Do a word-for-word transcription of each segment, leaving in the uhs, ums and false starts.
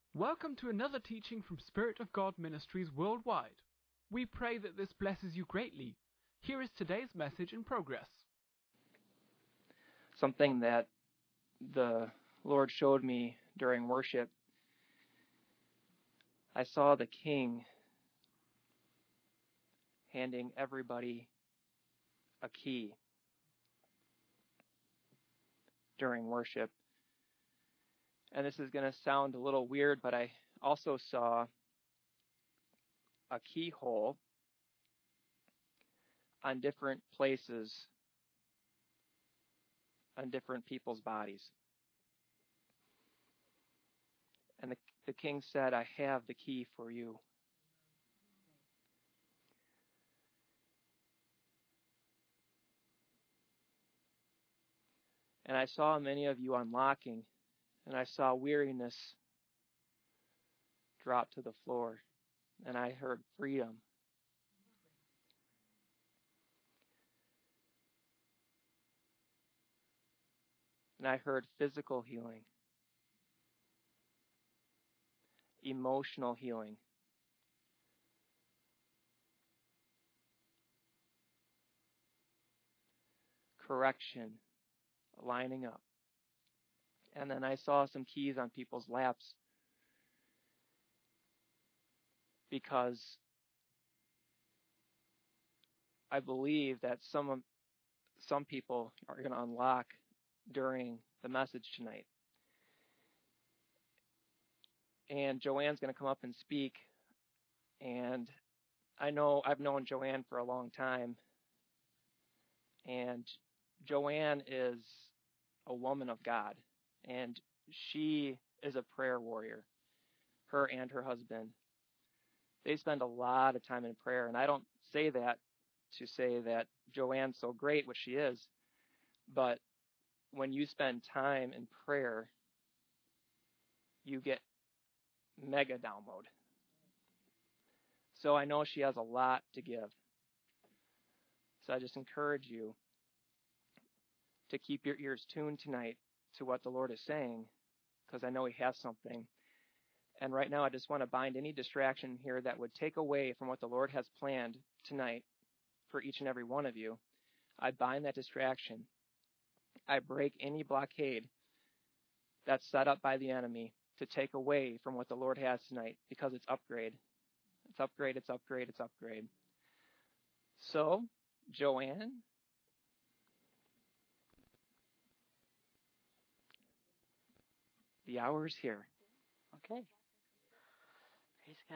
Welcome to another teaching from Spirit of God Ministries worldwide. We pray that this blesses you greatly. Here is today's message in progress. Something that the Lord showed me during worship. I saw the King handing everybody a key during worship. And this is going to sound a little weird, but I also saw a keyhole on different places on different people's bodies. And the, the King said, I have the key for you. And I saw many of you unlocking, and I saw weariness drop to the floor, and I heard freedom. And I heard physical healing, emotional healing, correction, lining up. And then I saw some keys on people's laps because I believe that some some people are going to unlock during the message tonight. And Joanne's going to come up and speak. And I know I've known Joanne for a long time. And Joanne is a woman of God. And she is a prayer warrior, her and her husband. They spend a lot of time in prayer. And I don't say that to say that Joanne's so great, which she is. But when you spend time in prayer, you get mega download. So I know she has a lot to give. So I just encourage you to keep your ears tuned tonight to what the Lord is saying, because I know He has something. And right now I just want to bind any distraction here that would take away from what the Lord has planned tonight for each and every one of you. I bind that distraction. I break any blockade that's set up by the enemy to take away from what the Lord has tonight, because it's upgrade. It's upgrade, it's upgrade, it's upgrade. So, Joanne, the hour is here. Okay. Praise God.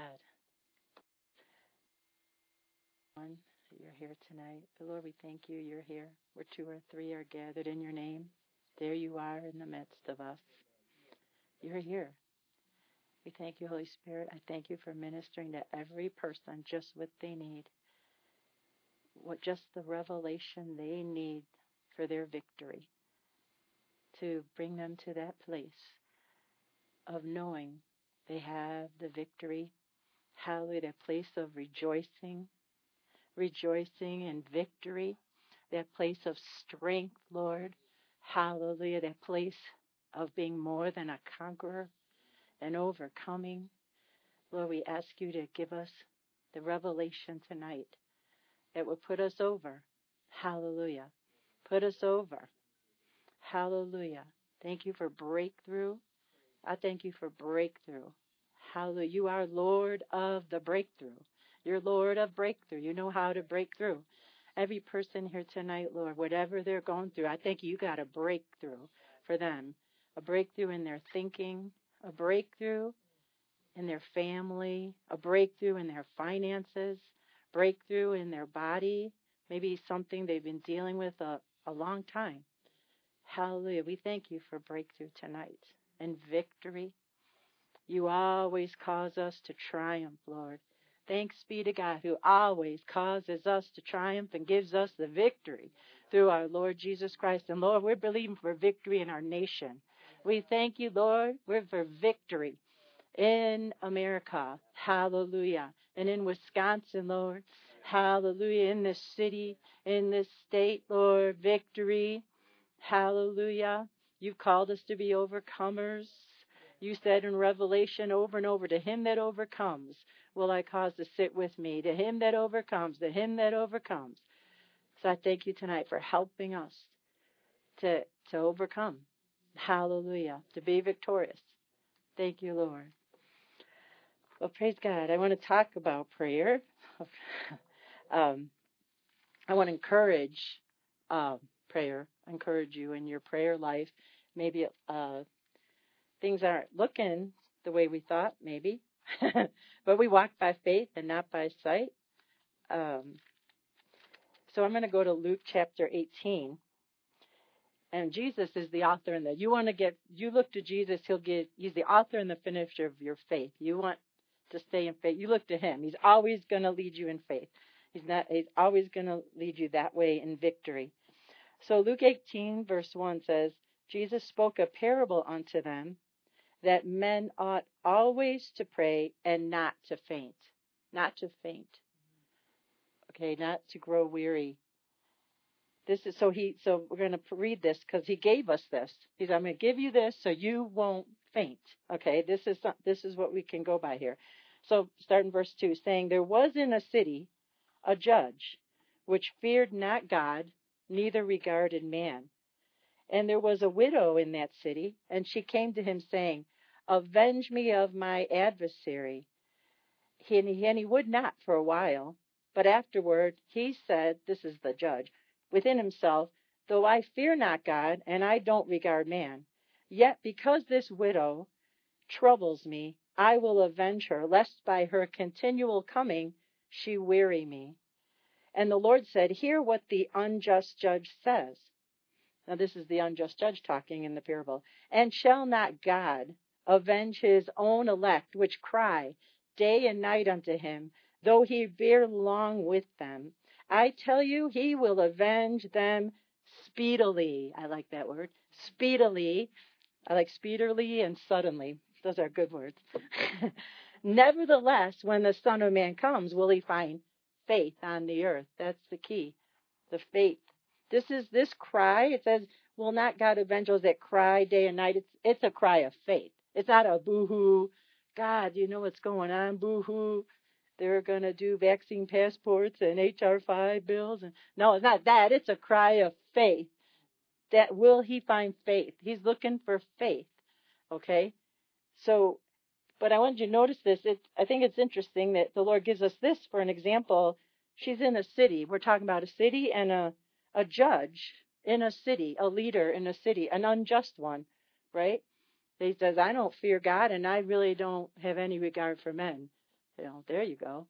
One, you're here tonight. But Lord, we thank you. You're here. Where two or three are gathered in your name, there you are in the midst of us. You're here. We thank you, Holy Spirit. I thank you for ministering to every person just what they need, what just the revelation they need for their victory, to bring them to that place of knowing they have the victory. Hallelujah, that place of rejoicing, rejoicing in victory, that place of strength, Lord. Hallelujah, that place of being more than a conqueror and overcoming. Lord, we ask you to give us the revelation tonight that will put us over. Hallelujah. Put us over. Hallelujah. Thank you for breakthrough. I thank you for breakthrough. Hallelujah. You are Lord of the breakthrough. You're Lord of breakthrough. You know how to break through. Every person here tonight, Lord, whatever they're going through, I think you got a breakthrough for them. A breakthrough in their thinking, a breakthrough in their family, a breakthrough in their finances, breakthrough in their body, maybe something they've been dealing with a, a long time. Hallelujah. We thank you for breakthrough tonight and victory. You always cause us to triumph, Lord. Thanks be to God who always causes us to triumph and gives us the victory through our Lord Jesus Christ. And Lord, we're believing for victory in our nation. We thank you, Lord. We're for victory in America. Hallelujah. And in Wisconsin, Lord. Hallelujah. In this city, in this state, Lord. Victory. Hallelujah. You've called us to be overcomers. You said in Revelation over and over, to him that overcomes will I cause to sit with me. To him that overcomes, to him that overcomes. So I thank you tonight for helping us to, to overcome. Hallelujah. To be victorious. Thank you, Lord. Well, praise God. I want to talk about prayer. um, I want to encourage uh, prayer. Encourage you in your prayer life. Maybe uh, things aren't looking the way we thought, maybe. But we walk by faith and not by sight. Um, so I'm going to go to Luke chapter eighteen. And Jesus is the author and the, you want to get, you look to Jesus, he'll give, he's the author and the finisher of your faith. You want to stay in faith, you look to him. He's always going to lead you in faith. He's not, he's always going to lead you that way in victory. So Luke eighteen verse one says, Jesus spoke a parable unto them that men ought always to pray and not to faint. Not to faint. Okay, not to grow weary. This is so he so we're going to read this because he gave us this. He's I'm going to give you this so you won't faint. Okay, this is this is what we can go by here. So start in verse two, saying there was in a city a judge which feared not God, neither regarded man. And there was a widow in that city, and she came to him saying, avenge me of my adversary. He, and, he, and he would not for a while, but afterward he said, this is the judge, within himself, though I fear not God, and I don't regard man, yet because this widow troubles me, I will avenge her, lest by her continual coming she weary me. And the Lord said, hear what the unjust judge says. Now this is the unjust judge talking in the parable. And shall not God avenge his own elect, which cry day and night unto him, though he bear long with them? I tell you, he will avenge them speedily. I like that word. Speedily. I like speedily and suddenly. Those are good words. Nevertheless, when the Son of Man comes, will he find faith on the earth? That's the key. The faith. This is this cry. It says, will not God avenge those that cry day and night? It's, it's a cry of faith. It's not a boo-hoo. God, you know what's going on? Boo-hoo. They're going to do vaccine passports and H R five bills. And no, it's not that. It's a cry of faith. That will he find faith? He's looking for faith. Okay? So, but I wanted you to notice this. It, I think it's interesting that the Lord gives us this for an example. She's in a city. We're talking about a city and a, a judge in a city, a leader in a city, an unjust one, right? He says, I don't fear God and I really don't have any regard for men. You know, there you go.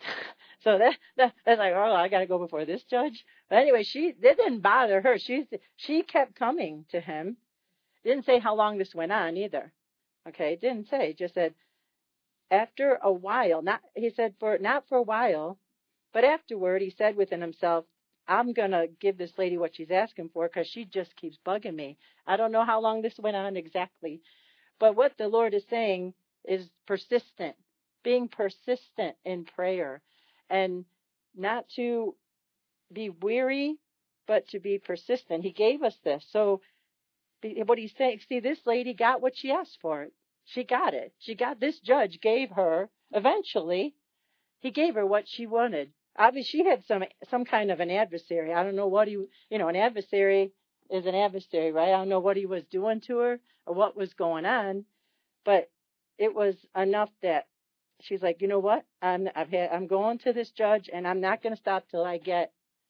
So that, that that's like, oh, I got to go before this judge. But anyway, she that didn't bother her. She she kept coming to him. Didn't say how long this went on either. Okay, didn't say. Just said after a while. Not he said for not for a while, but afterward he said within himself, I'm gonna give this lady what she's asking for because she just keeps bugging me. I don't know how long this went on exactly, but what the Lord is saying is persistent. Being persistent in prayer and not to be weary, but to be persistent. He gave us this. So what he's saying, see, this lady got what she asked for. She got it. She got, this judge gave her, eventually, he gave her what she wanted. Obviously, she had some, some kind of an adversary. I don't know what he, you know, an adversary is an adversary, right? I don't know what he was doing to her or what was going on, but it was enough that she's like, you know what? I'm I've had, I'm going to this judge, and I'm not going to stop till I get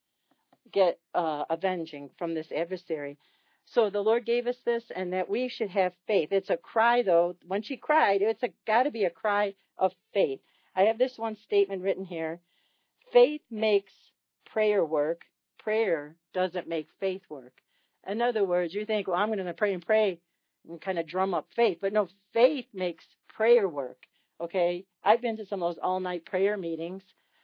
get uh, avenging from this adversary. So the Lord gave us this, and that we should have faith. It's a cry, though. When she cried, it's a got to be a cry of faith. I have this one statement written here: faith makes prayer work. Prayer doesn't make faith work. In other words, you think, well, I'm going to pray and pray and kind of drum up faith, but no, faith makes prayer work. Okay, I've been to some of those all-night prayer meetings,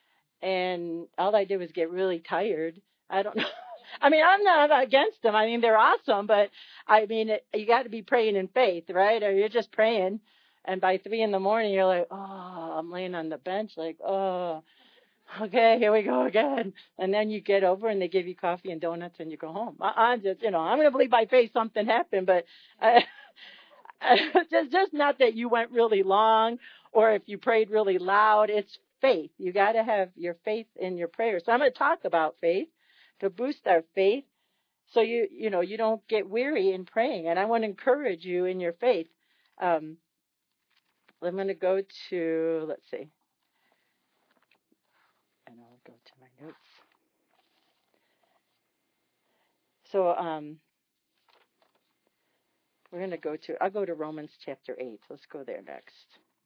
and all I did was get really tired. I don't know. I mean, I'm not against them. I mean, they're awesome, but I mean, it, you got to be praying in faith, right? Or you're just praying, and by three in the morning, you're like, oh, I'm laying on the bench, like, oh, okay, here we go again. And then you get over, and they give you coffee and donuts, and you go home. I, I'm just, you know, I'm going to believe by faith something happened, but I, just, just not that you went really long or if you prayed really loud. It's faith. You got to have your faith in your prayers. So I'm going to talk about faith to boost our faith. So you, you know, you don't get weary in praying. And I want to encourage you in your faith. Um, I'm going to go to, let's see. And I'll go to my notes. So um, we're going to go to, I'll go to Romans chapter eight. Let's go there next.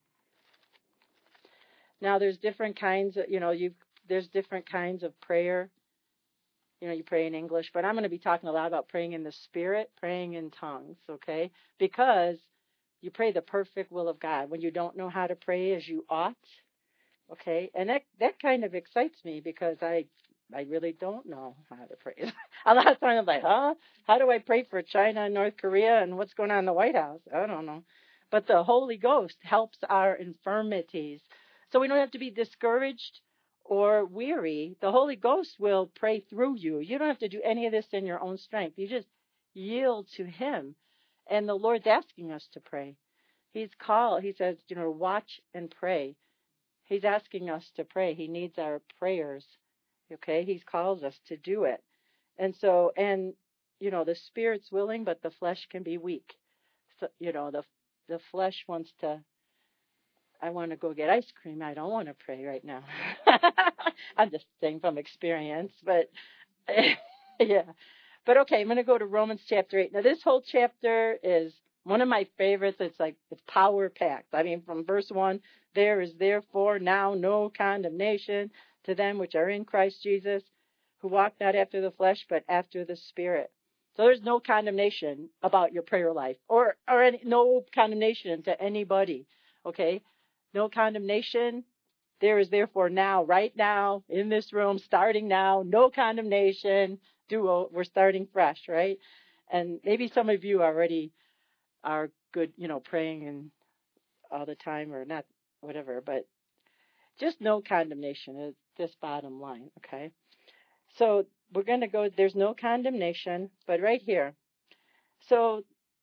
Now there's different kinds of, you know, you there's different kinds of prayer. You know, you pray in English, but I'm going to be talking a lot about praying in the Spirit, praying in tongues, okay? Because you pray the perfect will of God when you don't know how to pray as you ought, okay? And that that kind of excites me because I I really don't know how to pray. A lot of times I'm like, huh? How do I pray for China and North Korea and what's going on in the White House? I don't know. But the Holy Ghost helps our infirmities. So we don't have to be discouraged or weary. The Holy Ghost will pray through you. You don't have to do any of this in your own strength. You just yield to Him. And the Lord's asking us to pray. He's called, He says, you know, watch and pray. He's asking us to pray. He needs our prayers. Okay? He calls us to do it. And so, and, you know, the Spirit's willing, but the flesh can be weak. So, you know, the the flesh wants to, I want to go get ice cream. I don't want to pray right now. I'm just saying from experience, but yeah. But okay, I'm going to go to Romans chapter eight. Now, this whole chapter is one of my favorites. It's like, it's power packed. I mean, from verse one, there is therefore now no condemnation to them which are in Christ Jesus, who walk not after the flesh, but after the Spirit. So there's no condemnation about your prayer life, or, or any, no condemnation to anybody. Okay? No condemnation. There is therefore now, right now, in this room, starting now, no condemnation. Duo, we're starting fresh, right? And maybe some of you already are good, you know, praying and all the time, or not, whatever, but just no condemnation is this bottom line, okay? So we're going to go, there's no condemnation, but right here. So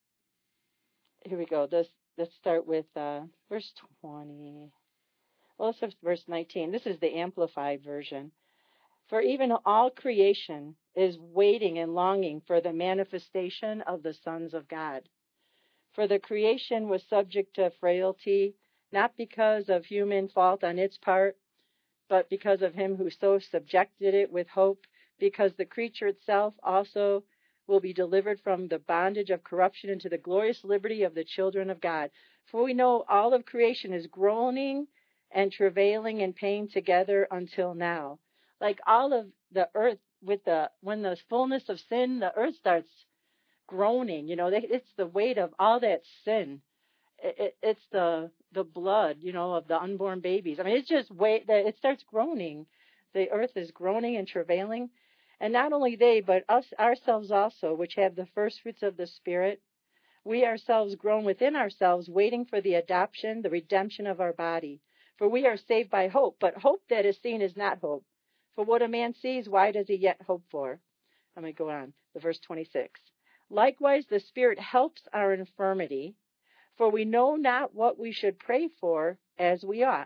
here we go. This, let's start with uh, verse twenty. Well, let's have verse nineteen. This is the Amplified version. For even all creation is waiting and longing for the manifestation of the sons of God. For the creation was subject to frailty, not because of human fault on its part, but because of him who so subjected it with hope, because the creature itself also will be delivered from the bondage of corruption into the glorious liberty of the children of God. For we know all of creation is groaning and travailing in pain together until now. Like all of the earth, with the when the fullness of sin, the earth starts groaning. You know, it's the weight of all that sin. It, it, it's the the blood, you know, of the unborn babies. I mean, it's just wait that it starts groaning. The earth is groaning and travailing, and not only they, but us ourselves also, which have the first fruits of the Spirit. We ourselves groan within ourselves, waiting for the adoption, the redemption of our body. For we are saved by hope, but hope that is seen is not hope. For what a man sees, why does he yet hope for? Let me go on. The verse twenty-six. Likewise, the Spirit helps our infirmity, for we know not what we should pray for as we ought.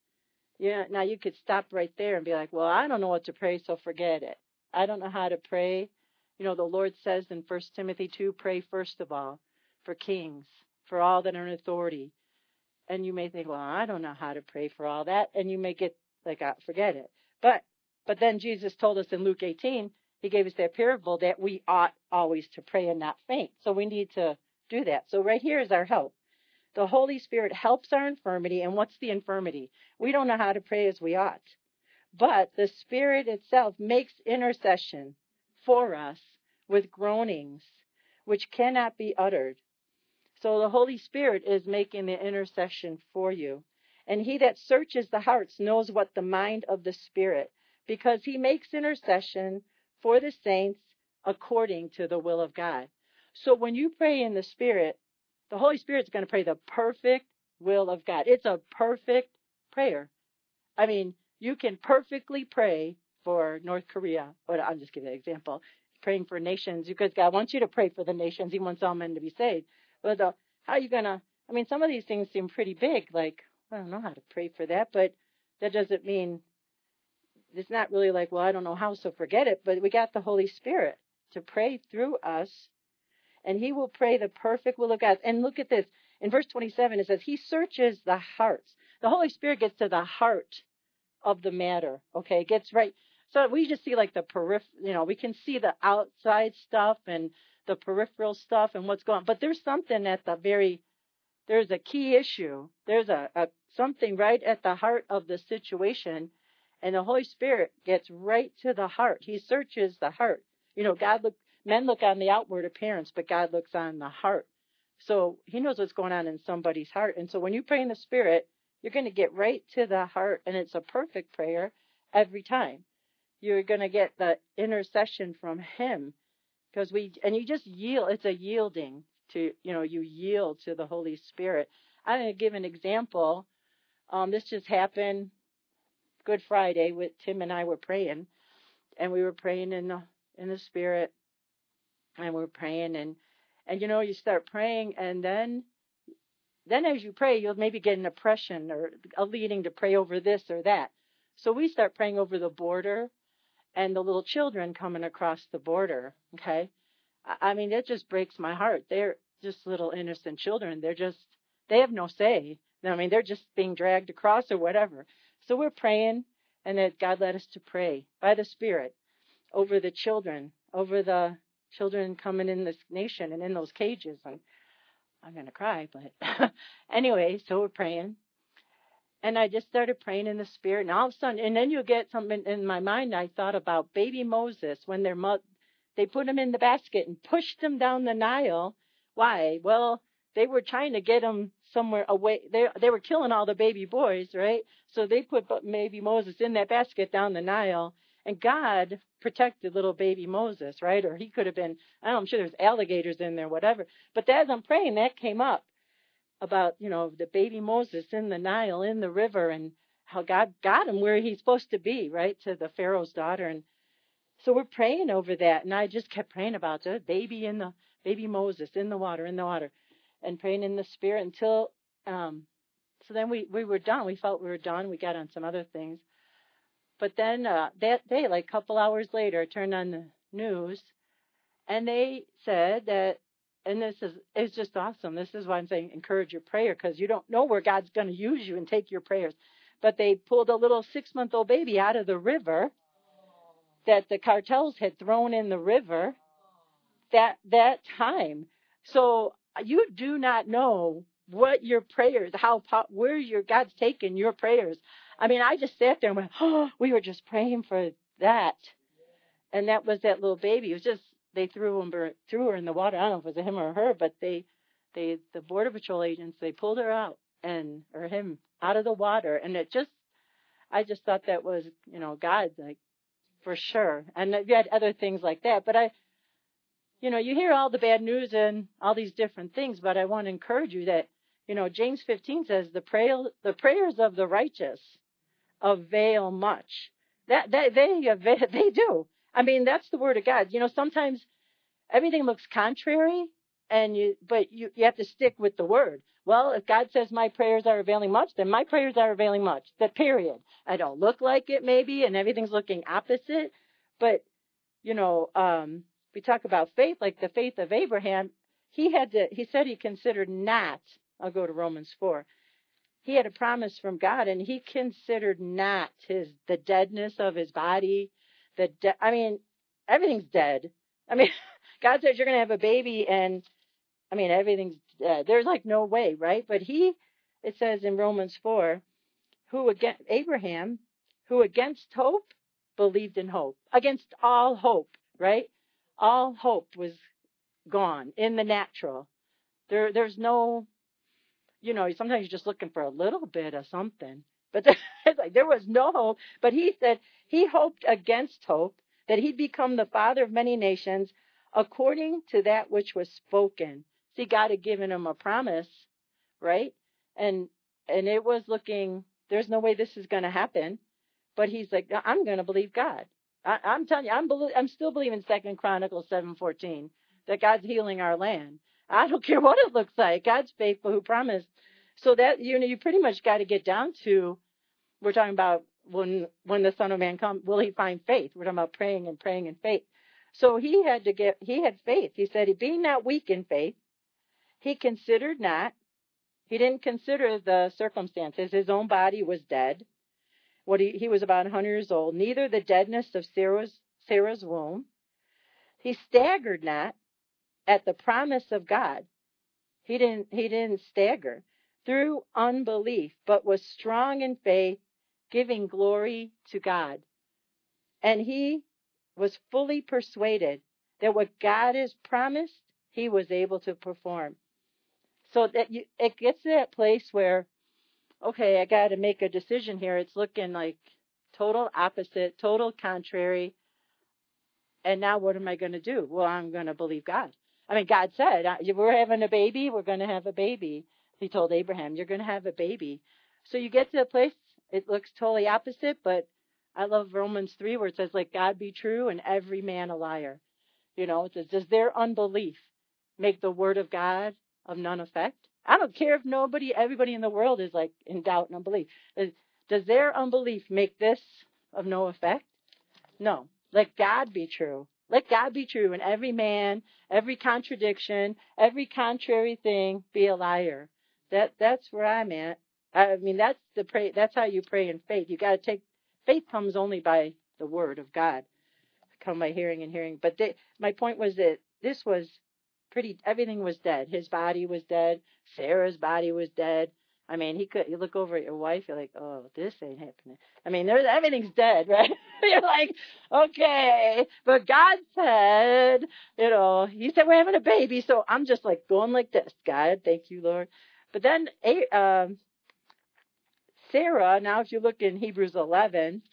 Yeah, now you could stop right there and be like, well, I don't know what to pray, so forget it. I don't know how to pray. You know, the Lord says in First Timothy two, pray first of all for kings, for all that are in authority. And you may think, well, I don't know how to pray for all that. And you may get like, ah, forget it. But but then Jesus told us in Luke eighteen, he gave us that parable that we ought always to pray and not faint. So we need to do that. So right here is our help. The Holy Spirit helps our infirmity. And what's the infirmity? We don't know how to pray as we ought. But the Spirit itself makes intercession for us with groanings which cannot be uttered. So the Holy Spirit is making the intercession for you. And he that searches the hearts knows what the mind of the Spirit, because he makes intercession for the saints according to the will of God. So when you pray in the Spirit, the Holy Spirit's going to pray the perfect will of God. It's a perfect prayer. I mean, you can perfectly pray for North Korea. Or I'm just giving an example. Praying for nations, because God wants you to pray for the nations. He wants all men to be saved. But the, how are you going to, I mean, some of these things seem pretty big, like, I don't know how to pray for that, but that doesn't mean, it's not really like, well, I don't know how, so forget it, but we got the Holy Spirit to pray through us, and he will pray the perfect will of God. And look at this. In verse twenty-seven, it says, he searches the hearts. The Holy Spirit gets to the heart of the matter, okay? It gets right. So we just see like the peripheral, you know, we can see the outside stuff and the peripheral stuff and what's going on. But there's something at the very, there's a key issue. There's a, a something right at the heart of the situation. And the Holy Spirit gets right to the heart. He searches the heart. You know, God look, men look on the outward appearance, but God looks on the heart. So he knows what's going on in somebody's heart. And so when you pray in the Spirit, you're going to get right to the heart, and it's a perfect prayer every time. You're going to get the intercession from him, because we, and you just yield. It's a yielding to, you know, you yield to the Holy Spirit. I'm going to give an example. Um, this just happened Good Friday. With Tim and I were praying, and we were praying in the in the Spirit, and we were praying, and and you know, you start praying, and then then as you pray, you'll maybe get an impression or a leading to pray over this or that. So we start praying over the border and the little children coming across the border. Okay, I mean, it just breaks my heart. They're just little innocent children. They're just, they have no say. I mean, they're just being dragged across or whatever. So we're praying, and that God led us to pray by the Spirit over the children, over the children coming in this nation and in those cages. And I'm going to cry, but anyway, so we're praying. And I just started praying in the Spirit, and all of a sudden, and then you get something in my mind. I thought about baby Moses when their mother, they put him in the basket and pushed him down the Nile. Why? Well, they were trying to get him somewhere away. They they were killing all the baby boys, right? So they put baby Moses in that basket down the Nile, and God protected little baby Moses, right? Or he could have been, I don't know, I'm sure there's alligators in there, whatever. But as I'm praying, that came up about, you know, the baby Moses in the Nile, in the river, and how God got him where he's supposed to be, right, to the Pharaoh's daughter. And so we're praying over that, and I just kept praying about the baby in the baby Moses in the water, in the water, and praying in the Spirit until, um, so then we, we were done. We felt we were done. We got on some other things. But then uh, that day, like a couple hours later, I turned on the news, and they said that, and this is it's just awesome. This is why I'm saying encourage your prayer, because you don't know where God's going to use you and take your prayers. But they pulled a little six-month-old baby out of the river that the cartels had thrown in the river that that time. So you do not know what your prayers, how where your God's taken your prayers. I mean, I just sat there and went, oh, we were just praying for that, and that was that little baby. It was just they threw him threw her in the water. I don't know if it was him or her, but they they the Border Patrol agents, they pulled her out and or him out of the water, and it just I just thought that was, you know, God, like, for sure. And you had other things like that, but I. You know, you hear all the bad news and all these different things, but I want to encourage you that, you know, James fifteen says the prayer, the prayers of the righteous avail much. That, that they they do. I mean, that's the word of God. You know, sometimes everything looks contrary, and you, but you, you have to stick with the word. Well, if God says my prayers are availing much, then my prayers are availing much. The period. I don't look like it maybe, and everything's looking opposite, but you know, um. We talk about faith, like the faith of Abraham. He had to, he said he considered not, I'll go to Romans four. He had a promise from God, and he considered not his, the deadness of his body. The, de- I mean, everything's dead. I mean, God says you're going to have a baby, and I mean, everything's dead. There's like no way, right? But he, it says in Romans four, who against Abraham, who against hope believed in hope, against all hope, right? All hope was gone in the natural. There, there's no, you know, sometimes you're just looking for a little bit of something. But there, it's like there was no hope. But he said he hoped against hope that he'd become the father of many nations according to that which was spoken. See, God had given him a promise, right? And and it was looking, there's no way this is going to happen. But he's like, I'm going to believe God. I, I'm telling you, I'm, I'm still believing Second Chronicles seven fourteen that God's healing our land. I don't care what it looks like. God's faithful who promised. So that, you know, you pretty much got to get down to, we're talking about when when the Son of Man comes, will he find faith? We're talking about praying and praying in faith. So he had to get, he had faith. He said, being not weak in faith, he considered not, he didn't consider the circumstances. His own body was dead. What he, he was about one hundred years old. Neither the deadness of Sarah's, Sarah's womb. He staggered not at the promise of God. He didn't, he didn't stagger through unbelief, but was strong in faith, giving glory to God. And he was fully persuaded that what God has promised, he was able to perform. So that you, it gets to that place where, okay, I got to make a decision here. It's looking like total opposite, total contrary. And now what am I going to do? Well, I'm going to believe God. I mean, God said, we're having a baby. We're going to have a baby. He told Abraham, you're going to have a baby. So you get to a place, it looks totally opposite, but I love Romans three where it says, let God be true and every man a liar. You know, it says, does their unbelief make the word of God of none effect? I don't care if nobody, everybody in the world is like in doubt and unbelief. Does their unbelief make this of no effect? No. Let God be true. Let God be true and every man, every contradiction, every contrary thing be a liar. That that's where I'm at. I mean, that's the pray. That's how you pray in faith. You got to take faith comes only by the word of God, come by hearing and hearing. But they, my point was that this was pretty. Everything was dead. His body was dead. Sarah's body was dead. I mean, he could. You look over at your wife. You're like, oh, this ain't happening. I mean, there's everything's dead, right? You're like, okay, but God said, you know, He said we're having a baby, so I'm just like going like this. God, thank you, Lord. But then um, Sarah, now if you look in Hebrews eleven,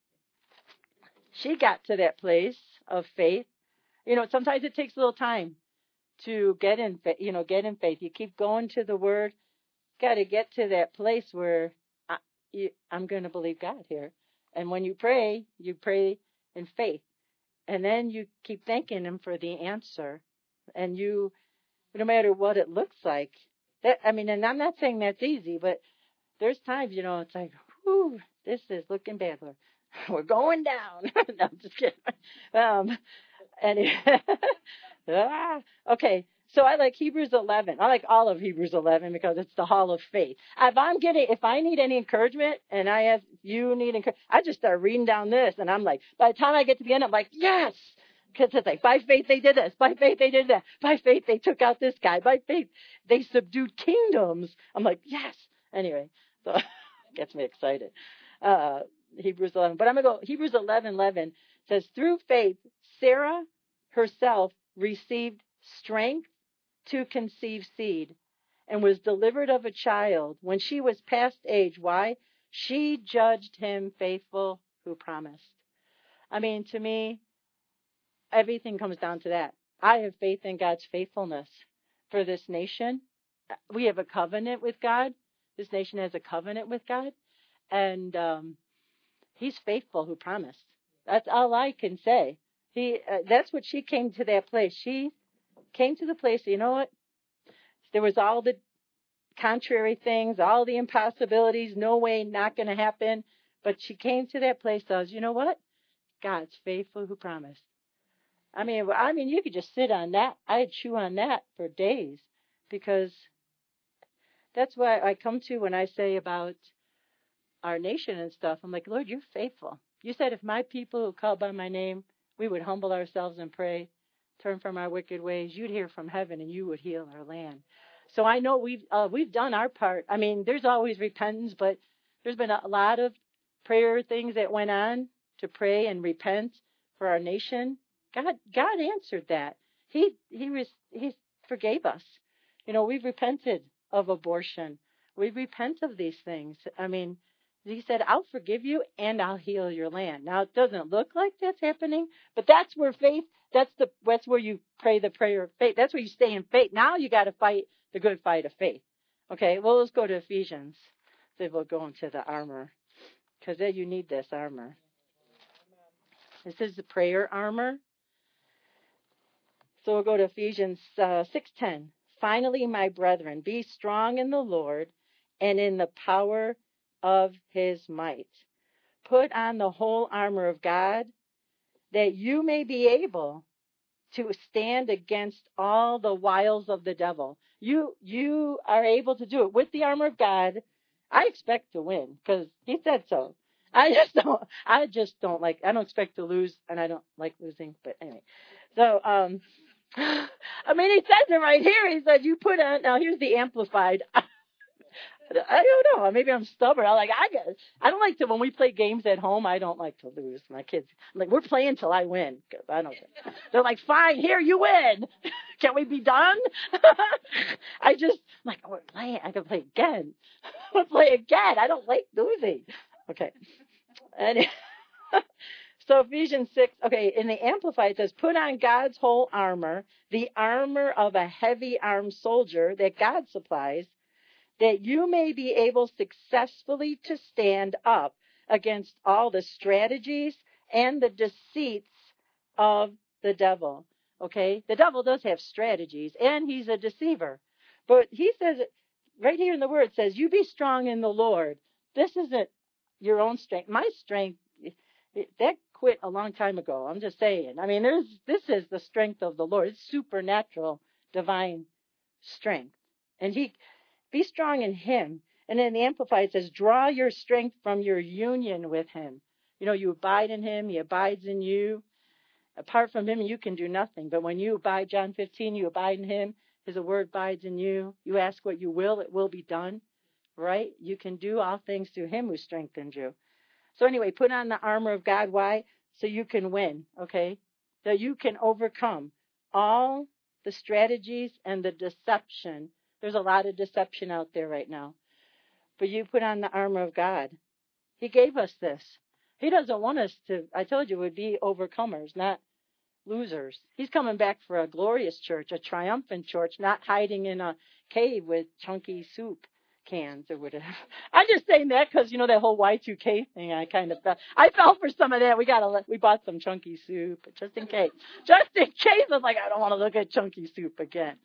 she got to that place of faith. You know, sometimes it takes a little time to get in, you know, get in faith. You keep going to the Word. Got to get to that place where I, you, I'm going to believe God here. And when you pray, you pray in faith. And then you keep thanking Him for the answer. And you, no matter what it looks like, that, I mean, and I'm not saying that's easy, but there's times, you know, it's like, whew, this is looking bad. We're, we're going down. No, I'm just kidding. Um, and it, ah, okay. So I like Hebrews eleven. I like all of Hebrews eleven because it's the hall of faith. If I'm getting, if I need any encouragement and I have, you need encouragement, I just start reading down this and I'm like, by the time I get to the end, I'm like, yes. Because it's like, by faith they did this. By faith they did that. By faith they took out this guy. By faith they subdued kingdoms. I'm like, yes. Anyway, so it gets me excited. Uh, Hebrews eleven. But I'm going to go, Hebrews eleven eleven says, through faith, Sarah herself received strength to conceive seed and was delivered of a child when she was past age. Why? She judged him faithful who promised. I mean, to me, everything comes down to that. I have faith in God's faithfulness for this nation. We have a covenant with God. This nation has a covenant with God. And um, He's faithful who promised. That's all I can say. He. Uh, that's what she came to that place. She came to the place, you know what? There was all the contrary things, all the impossibilities, no way, not going to happen. But she came to that place of, you know what? God's faithful who promised. I mean, I mean, you could just sit on that. I'd chew on that for days because that's what I come to when I say about our nation and stuff. I'm like, Lord, you're faithful. You said if my people who call by my name, we would humble ourselves and pray, turn from our wicked ways, you'd hear from heaven and you would heal our land. So I know we've uh, we've done our part. I mean, there's always repentance, but there's been a lot of prayer things that went on to pray and repent for our nation. God God answered that. He he was he forgave us. You know, we've repented of abortion. We repent of these things. I mean, He said, I'll forgive you and I'll heal your land. Now, it doesn't look like that's happening, but that's where faith, that's the that's where you pray the prayer of faith. That's where you stay in faith. Now you got to fight the good fight of faith. Okay, well, let's go to Ephesians. Then we'll go into the armor because then you need this armor. This is the prayer armor. So we'll go to Ephesians uh, six ten. Finally, my brethren, be strong in the Lord and in the power of his might. Put on the whole armor of God, that you may be able to stand against all the wiles of the devil. You you are able to do it with the armor of God. I expect to win because he said so. I just don't. I just don't like. I don't expect to lose, and I don't like losing. But anyway, so um, I mean, he says it right here. He said, "You put on." Now here's the amplified. I don't know. Maybe I'm stubborn. I like. I guess I don't like to when we play games at home. I don't like to lose. My kids, I'm like, we're playing till I win. Cause I don't. They're like, fine, here you win. Can we be done? I just I'm like we're playing. I can play again. We'll play again. I don't like losing. Okay. And so Ephesians six. Okay, in the Amplified it says, "Put on God's whole armor, the armor of a heavy armed soldier that God supplies, that you may be able successfully to stand up against all the strategies and the deceits of the devil." Okay? The devil does have strategies, and he's a deceiver. But he says, right here in the word, says, you be strong in the Lord. This isn't your own strength. My strength, that quit a long time ago. I'm just saying. I mean, there's this is the strength of the Lord. It's supernatural, divine strength. And he... Be strong in him. And then the Amplified says, draw your strength from your union with him. You know, you abide in him. He abides in you. Apart from him, you can do nothing. But when you abide, John fifteen, you abide in him. His word abides in you. You ask what you will, it will be done. Right? You can do all things through him who strengthens you. So anyway, put on the armor of God. Why? So you can win. Okay? So you can overcome all the strategies and the deception. There's a lot of deception out there right now. But you put on the armor of God. He gave us this. He doesn't want us to, I told you, would be overcomers, not losers. He's coming back for a glorious church, a triumphant church, not hiding in a cave with chunky soup cans or whatever. I'm just saying that because, you know, that whole Y two K thing, I kind of felt, I fell for some of that. We got to, we bought some chunky soup just in case. Just in case. I was like, I don't want to look at chunky soup again.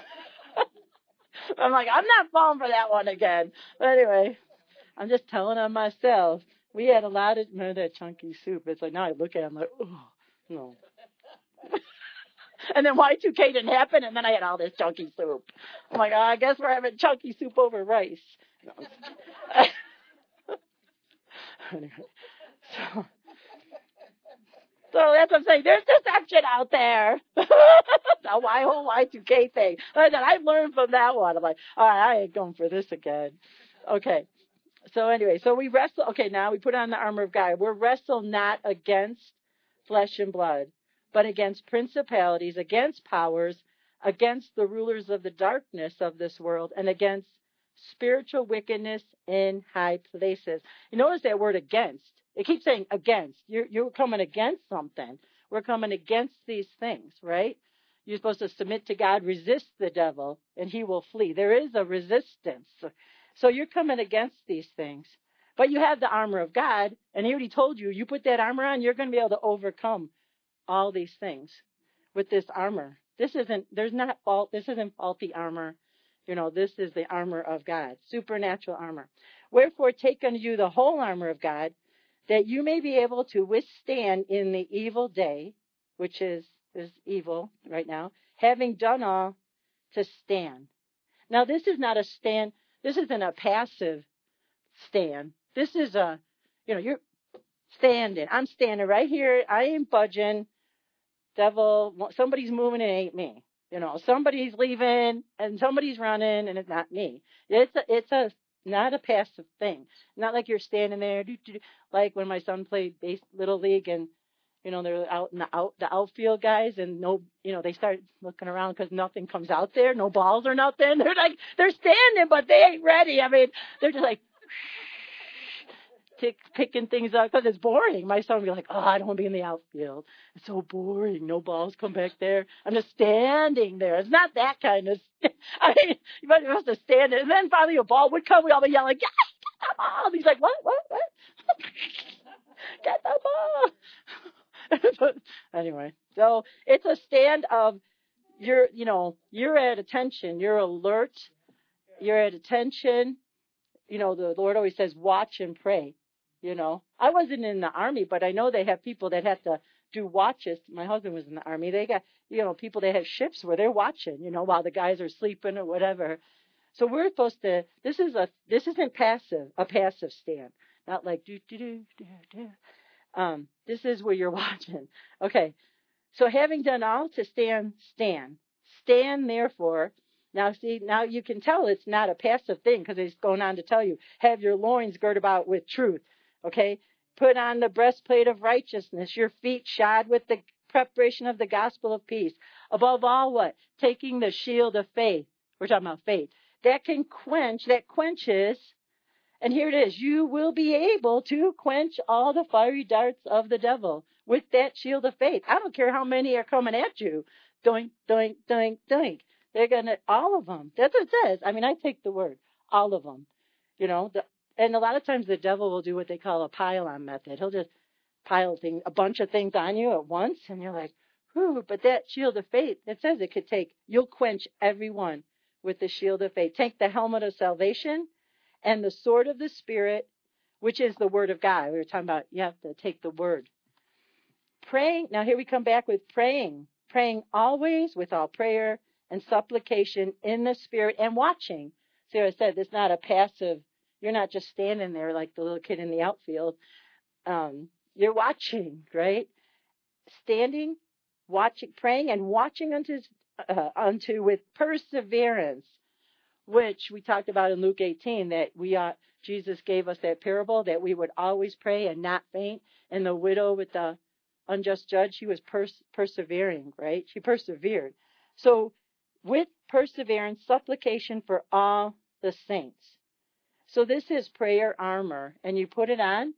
I'm like, I'm not falling for that one again. But anyway, I'm just telling on myself. We had a lot of, remember that chunky soup? It's like, now I look at it, I'm like, oh, no. And then Y two K didn't happen, and then I had all this chunky soup. I'm like, oh, I guess we're having chunky soup over rice. No. Anyway, so, so that's what I'm saying. There's deception out there. The whole Y two K thing. I learned from that one. I'm like, all right, I ain't going for this again. Okay. So anyway, so we wrestle. Okay, now we put on the armor of God. We're wrestle not against flesh and blood, but against principalities, against powers, against the rulers of the darkness of this world, and against spiritual wickedness in high places. You notice that word against. It keeps saying against. You're, you're coming against something. We're coming against these things, right? You're supposed to submit to God, resist the devil, and he will flee. There is a resistance. So you're coming against these things. But you have the armor of God, and he already told you, you put that armor on, you're going to be able to overcome all these things with this armor. This isn't, there's not fault, this isn't faulty armor. You know, this is the armor of God, supernatural armor. Wherefore take unto you the whole armor of God, that you may be able to withstand in the evil day, which is, is evil right now, having done all, to stand. Now this is not a stand, this isn't a passive stand. This is a, you know, you're standing. I'm standing right here. I ain't budging. Devil, somebody's moving, it ain't me. You know, somebody's leaving and somebody's running and it's not me. It's a, it's a, not a passive thing. Not like you're standing there, doo, doo, doo, like when my son played base, Little League and, you know, they're out in the out, the outfield guys and no, you know, they start looking around because nothing comes out there, no balls or nothing. They're like, they're standing, but they ain't ready. I mean, they're just like, Tick, picking things up because it's boring. My son would be like, oh, I don't want to be in the outfield. It's so boring. No balls come back there. I'm just standing there. It's not that kind of, I mean, you might have to stand there. And then finally a ball would come. We all be yelling, yes, get the ball. And he's like, what, what, what? Get the ball. But anyway, so it's a stand of you're, you know, you're at attention. You're alert. You're at attention. You know, the Lord always says, watch and pray. You know, I wasn't in the army, but I know they have people that have to do watches. My husband was in the army. They got, you know, people that have ships where they're watching, you know, while the guys are sleeping or whatever. So we're supposed to, this is a, this isn't passive, a passive stand. Not like do, do, do, do, do. Um, this is where you're watching. Okay. So having done all to stand, stand, stand therefore. Now see, now you can tell it's not a passive thing because it's going on to tell you, have your loins girt about with truth. Okay. Put on the breastplate of righteousness, your feet shod with the preparation of the gospel of peace. Above all, what? Taking the shield of faith. We're talking about faith. That can quench, that quenches, and here it is, you will be able to quench all the fiery darts of the devil with that shield of faith. I don't care how many are coming at you. Doink, doink, doink, doink. They're going to, all of them. That's what it says. I mean, I take the word, all of them. You know, the, and a lot of times the devil will do what they call a pile-on method. He'll just pile things, a bunch of things on you at once, and you're like, whew. But that shield of faith, it says it could take, you'll quench every one with the shield of faith. Take the helmet of salvation and the sword of the Spirit, which is the word of God. We were talking about you have to take the word. Praying, now here we come back with praying. Praying always with all prayer and supplication in the Spirit and watching. See what I said? It's not a passive, you're not just standing there like the little kid in the outfield. Um, you're watching, right? Standing, watching, praying and watching unto Uh, unto with perseverance, which we talked about in Luke eighteen, that we ought, Jesus gave us that parable that we would always pray and not faint. And the widow with the unjust judge, she was pers- persevering, right? She persevered. So with perseverance, supplication for all the saints. So this is prayer armor, and you put it on,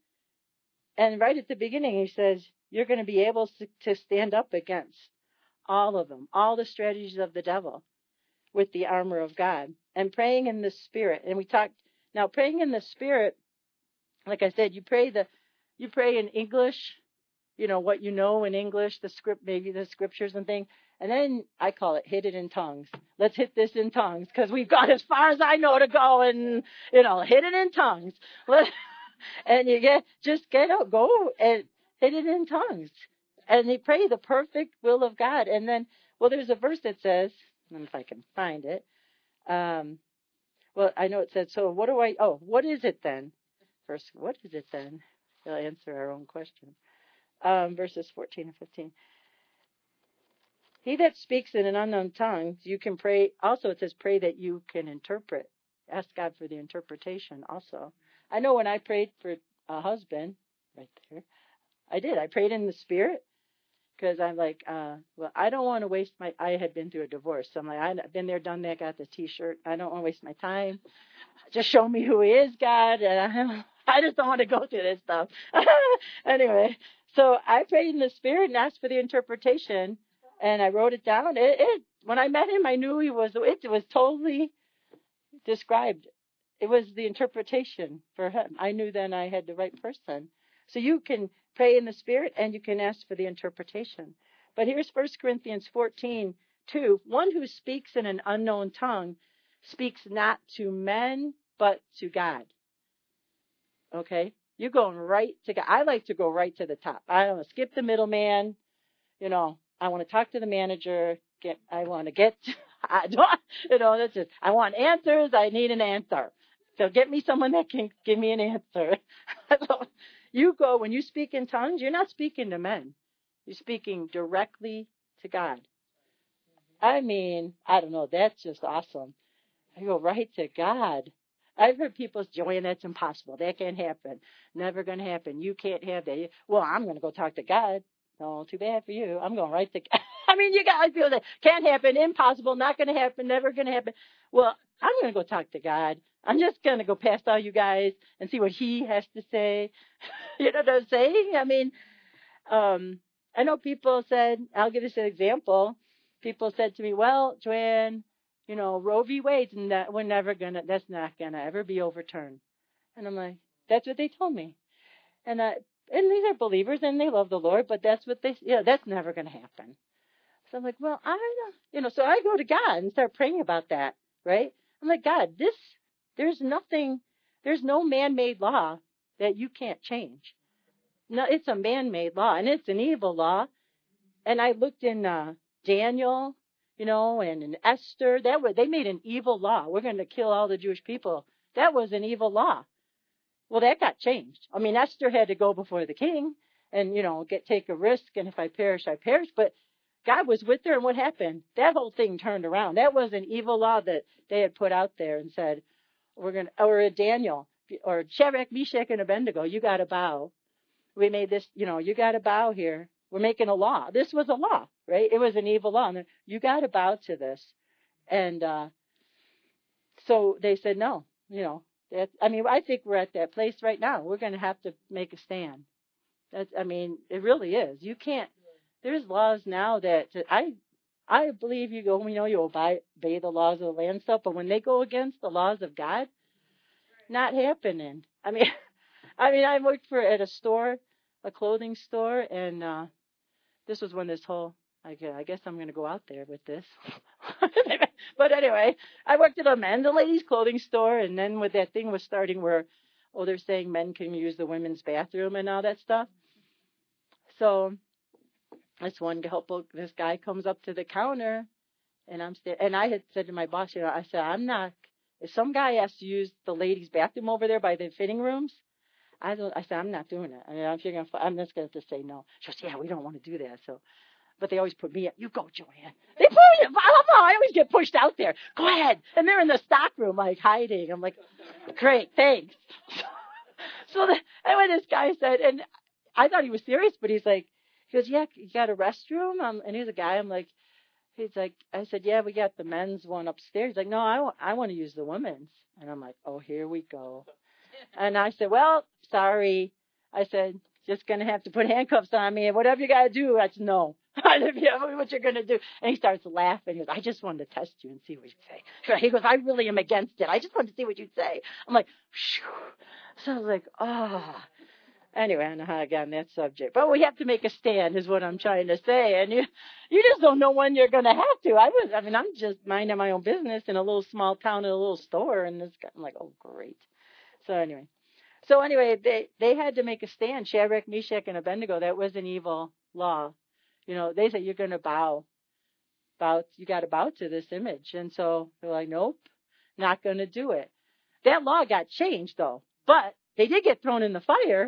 and right at the beginning he says you're going to be able to stand up against all of them, all the strategies of the devil with the armor of God. And praying in the Spirit. And we talked, now praying in the Spirit, like I said, you pray the, you pray in English, you know, what you know in English, the script, maybe the scriptures and things. And then I call it hit it in tongues. Let's hit this in tongues because we've got as far as I know to go and, you know, hit it in tongues. And you get, just get out, go and hit it in tongues. And they pray the perfect will of God. And then, well, there's a verse that says, I don't know if I can find it. Um, well, I know it said, so what do I, oh, what is it then? First, what is it then? We'll answer our own question. Um, verses fourteen and fifteen. He that speaks in an unknown tongue, you can pray. Also, it says pray that you can interpret. Ask God for the interpretation also. I know when I prayed for a husband, right there, I did. I prayed in the Spirit. Because I'm like, uh, well, I don't want to waste my, I had been through a divorce. So I'm like, I've been there, done that, got the t-shirt. I don't want to waste my time. Just show me who he is, God. And I, I just don't want to go through this stuff. Anyway, so I prayed in the Spirit and asked for the interpretation. And I wrote it down. It, it when I met him, I knew he was, it was totally described. It was the interpretation for him. I knew then I had the right person. So you can pray in the Spirit and you can ask for the interpretation. But here's First Corinthians fourteen two. One who speaks in an unknown tongue speaks not to men, but to God. Okay? You're going right to God. I like to go right to the top. I don't want to skip the middleman. You know, I want to talk to the manager. Get, I want to get, I don't, you know, that's just, I want answers. I need an answer. So get me someone that can give me an answer. You go, when you speak in tongues, you're not speaking to men. You're speaking directly to God. I mean, I don't know. That's just awesome. I go right to God. I've heard people say, Joanne, that's impossible. That can't happen. Never going to happen. You can't have that. Well, I'm going to go talk to God. No, too bad for you. I'm going right to God. I mean, you guys feel that can't happen, impossible, not going to happen, never going to happen. Well, I'm going to go talk to God. I'm just going to go past all you guys and see what he has to say. You know what I'm saying? I mean, um, I know people said, I'll give this an example. People said to me, well, Joanne, you know, Roe v. Wade's not, we're never going to, that's not going to ever be overturned. And I'm like, that's what they told me. And I, and these are believers and they love the Lord, but that's what they, yeah, that's never going to happen. So I'm like, well, I don't, you know, so I go to God and start praying about that, right? I'm like, God, this, there's nothing, there's no man-made law that you can't change. No, it's a man-made law, and it's an evil law. And I looked in uh, Daniel, you know, and in Esther. That was, they made an evil law. We're going to kill all the Jewish people. That was an evil law. Well, that got changed. I mean, Esther had to go before the king and, you know, get take a risk, and if I perish, I perish. But God was with her, and what happened? That whole thing turned around. That was an evil law that they had put out there and said, we're going to, or Daniel, or Shadrach, Meshach, and Abednego, you got to bow. We made this, you know, you got to bow here. We're making a law. This was a law, right? It was an evil law. And you got to bow to this. And uh, so they said, no, you know, that, I mean, I think we're at that place right now. We're going to have to make a stand. That's, I mean, it really is. You can't, there's laws now that I, I believe you go, you know, you obey, obey the laws of the land stuff, but when they go against the laws of God, not happening. I mean, I mean, I worked for at a store, a clothing store, and uh, this was when this whole, I guess, I guess I'm going to go out there with this. But anyway, I worked at a men's, a ladies' clothing store, and then when that thing was starting where, oh, they're saying men can use the women's bathroom and all that stuff. So this one couple, this guy comes up to the counter, and I'm sta- and I had said to my boss, you know, I said, I'm not, if some guy has to use the ladies' bathroom over there by the fitting rooms, I don't. I said, I'm not doing it. I mean, if you're gonna, I'm just gonna have to say no. She goes, yeah, we don't want to do that. So, but they always put me. You go, Joanne. They put me. I always get pushed out there. Go ahead. And they're in the stock room, like hiding. I'm like, great, thanks. So the, anyway, this guy said, and I thought he was serious, but he's like, he goes, yeah, you got a restroom? Um, and he's a guy. I'm like, he's like, I said, yeah, we got the men's one upstairs. He's like, no, I want, I want to use the women's. And I'm like, oh, here we go. And I said, well, sorry. I said, just going to have to put handcuffs on me. And whatever you got to do, I said, no. I don't know what you're going to do. And he starts laughing. He goes, I just wanted to test you and see what you'd say. He goes, I really am against it. I just wanted to see what you'd say. I'm like, phew. So I was like, oh. Anyway, I know how I got on that subject. But we have to make a stand is what I'm trying to say. And you you just don't know when you're going to have to. I was, I mean, I'm just minding my own business in a little small town in a little store. And this guy, I'm like, oh, great. So anyway, so anyway, they, they had to make a stand. Shadrach, Meshach, and Abednego, that was an evil law. You know, they said, you're going to bow, bow, you got to bow to this image. And so they're like, nope, not going to do it. That law got changed though, but they did get thrown in the fire.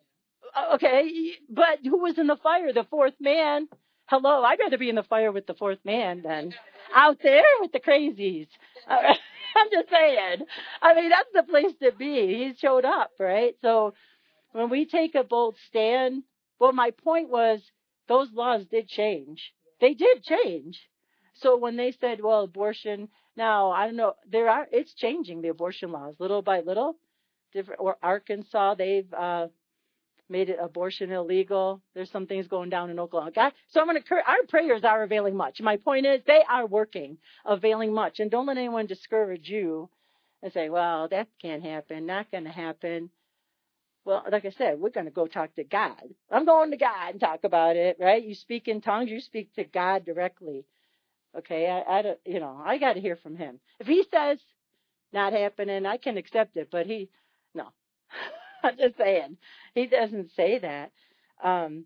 Okay. But who was in the fire? The fourth man. Hello. I'd rather be in the fire with the fourth man than out there with the crazies. I'm just saying. I mean, that's the place to be. He showed up, right? So when we take a bold stand, well, my point was those laws did change. They did change. So when they said, well, abortion, now, I don't know, there are, it's changing, the abortion laws, little by little. Different, or Arkansas, they've uh, made it abortion illegal. There's some things going down in Oklahoma. God, so I'm going to, our prayers are availing much. My point is they are working, availing much. And don't let anyone discourage you and say, well, that can't happen, not going to happen. Well, like I said, we're going to go talk to God. I'm going to God and talk about it, right? You speak in tongues, you speak to God directly. Okay, I, I don't, you know, I got to hear from him. If he says not happening, I can accept it, but he, no. I'm just saying, he doesn't say that. Um,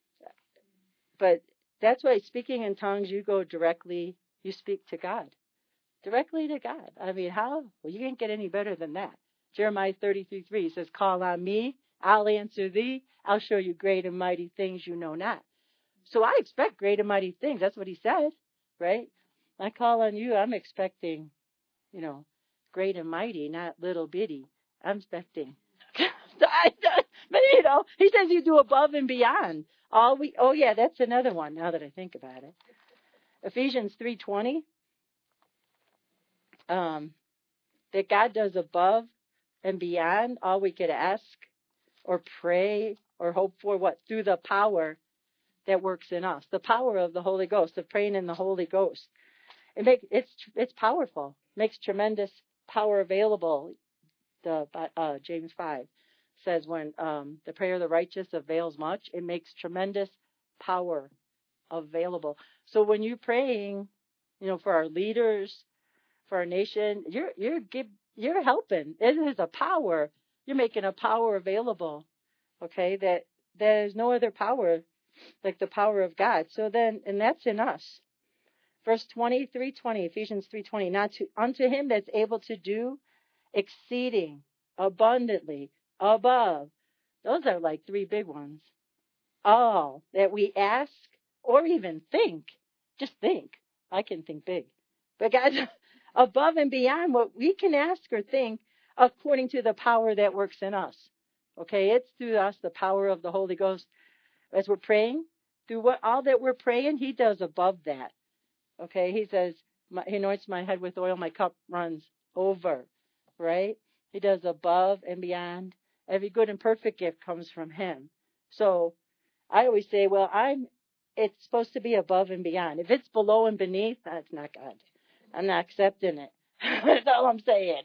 but that's why speaking in tongues, you go directly, you speak to God, directly to God. I mean, how? Well, you can't get any better than that. Jeremiah thirty-three three says, call on me, I'll answer thee, I'll show you great and mighty things you know not. So I expect great and mighty things. That's what he said, right? I call on you, I'm expecting, you know, great and mighty, not little bitty. I'm expecting. But, you know, he says you do above and beyond. All we, oh, yeah, that's another one now that I think about it. Ephesians three twenty, um, that God does above and beyond all we could ask or pray or hope for, what? Through the power that works in us. The power of the Holy Ghost, of praying in the Holy Ghost. It make, it's it's powerful. Makes tremendous power available. The uh, James five says when um, the prayer of the righteous avails much, it makes tremendous power available. So when you're praying, you know, for our leaders, for our nation, you're you're give, you're helping. It is a power. You're making a power available. Okay, that there's no other power like the power of God. So then, and that's in us. Verse twenty-three twenty, Ephesians three twenty, not to unto him that's able to do exceeding abundantly above. Those are like three big ones. All that we ask or even think. Just think. I can think big. But God, above and beyond what we can ask or think according to the power that works in us. Okay, it's through us, the power of the Holy Ghost. As we're praying, through what all that we're praying, he does above that. Okay, he says, my, he anoints my head with oil, my cup runs over, right? He does above and beyond. Every good and perfect gift comes from him. So I always say, well, I'm, it's supposed to be above and beyond. If it's below and beneath, that's not God. I'm not accepting it. That's all I'm saying.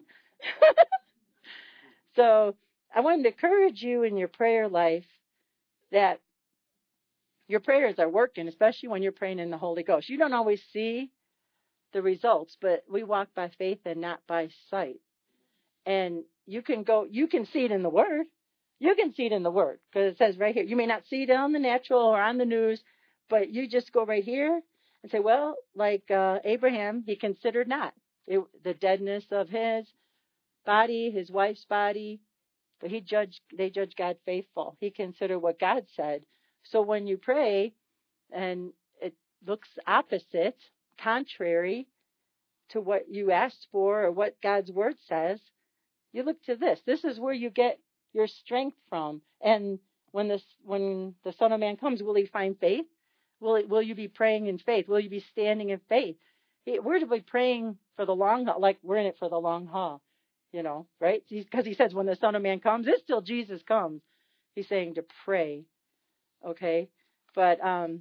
So I wanted to encourage you in your prayer life that your prayers are working, especially when you're praying in the Holy Ghost. You don't always see the results, but we walk by faith and not by sight. And you can go, you can see it in the Word. You can see it in the Word because it says right here. You may not see it on the natural or on the news, but you just go right here and say, well, like uh, Abraham, he considered not it, the deadness of his body, his wife's body, but he judged. They judged God faithful. He considered what God said. So when you pray and it looks opposite, contrary to what you asked for or what God's word says, you look to this. This is where you get your strength from. And when this, when the Son of Man comes, will he find faith? Will it, will you be praying in faith? Will you be standing in faith? We're to be praying for the long haul, like we're in it for the long haul, you know, right? Because he says when the Son of Man comes, it's till Jesus comes. He's saying to pray. Okay, but um,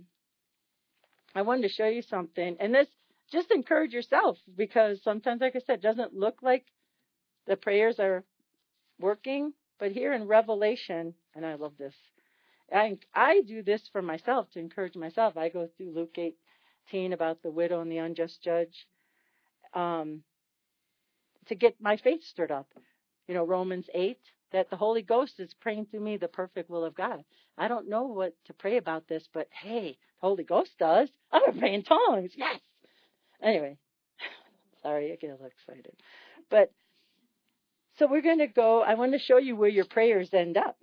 I wanted to show you something, and this, just encourage yourself, because sometimes, like I said, it doesn't look like the prayers are working, but here in Revelation, and I love this, I, I do this for myself, to encourage myself. I go through Luke eighteen about the widow and the unjust judge, um, to get my faith stirred up. You know, Romans eight, that the Holy Ghost is praying through me the perfect will of God. I don't know what to pray about this, but hey, the Holy Ghost does. I'm going to pray in tongues. Yes. Anyway, sorry, I get a little excited. But, so we're going to go, I want to show you where your prayers end up.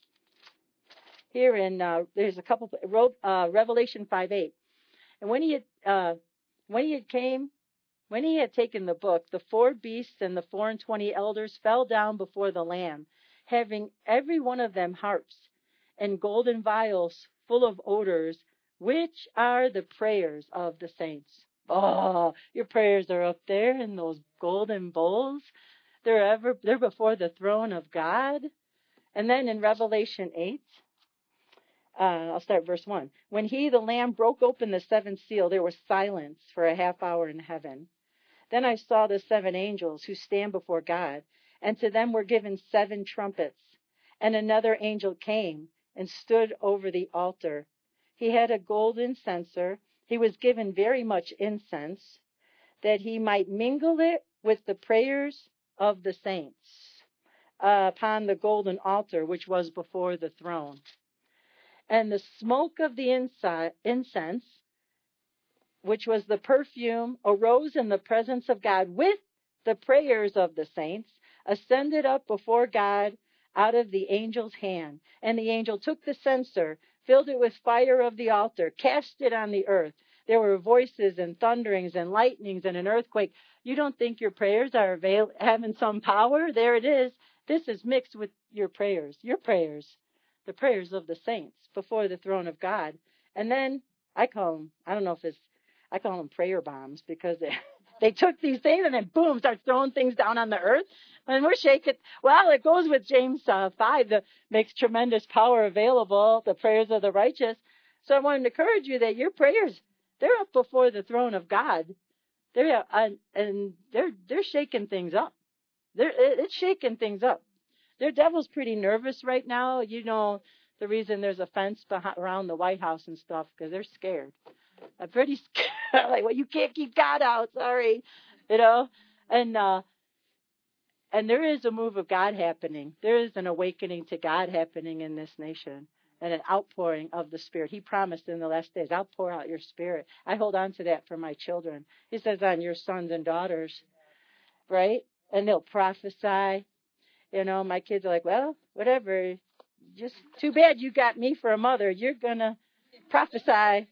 Here in, uh, there's a couple, uh, Revelation five eight. And when he had, uh, when he had came, when he had taken the book, the four beasts and the four and twenty elders fell down before the Lamb, having every one of them harps and golden vials full of odors, which are the prayers of the saints. Oh, your prayers are up there in those golden bowls. They're ever, they're before the throne of God. And then in Revelation eight, uh, I'll start verse one. When he, the Lamb, broke open the seventh seal, there was silence for a half hour in heaven. Then I saw the seven angels who stand before God, and to them were given seven trumpets. And another angel came and stood over the altar. He had a golden censer. He was given very much incense, that he might mingle it with the prayers of the saints uh, upon the golden altar which was before the throne. And the smoke of the inci- incense, which was the perfume, arose in the presence of God with the prayers of the saints, ascended up before God out of the angel's hand. And the angel took the censer, filled it with fire of the altar, cast it on the earth. There were voices and thunderings and lightnings and an earthquake. You don't think your prayers are avail- having some power? There it is. This is mixed with your prayers, your prayers, the prayers of the saints before the throne of God. And then I call them, I don't know if it's, I call them prayer bombs, because they, they took these things and then boom, start throwing things down on the earth. And we're shaking. Well, it goes with James uh, five that makes tremendous power available, the prayers of the righteous. So I want to encourage you that your prayers, they're up before the throne of God. They're uh, and they're they're shaking things up. They're it's shaking things up. Their devil's pretty nervous right now. You know, the reason there's a fence behind, around the White House and stuff, because they're scared. I'm pretty scared. Like, well, you can't keep God out. Sorry, you know. And uh, and there is a move of God happening. There is an awakening to God happening in this nation, and an outpouring of the Spirit. He promised in the last days, I'll pour out your Spirit. I hold on to that for my children. He says on your sons and daughters, right? And they'll prophesy. You know, my kids are like, well, whatever. Just too bad you got me for a mother. You're going to prophesy.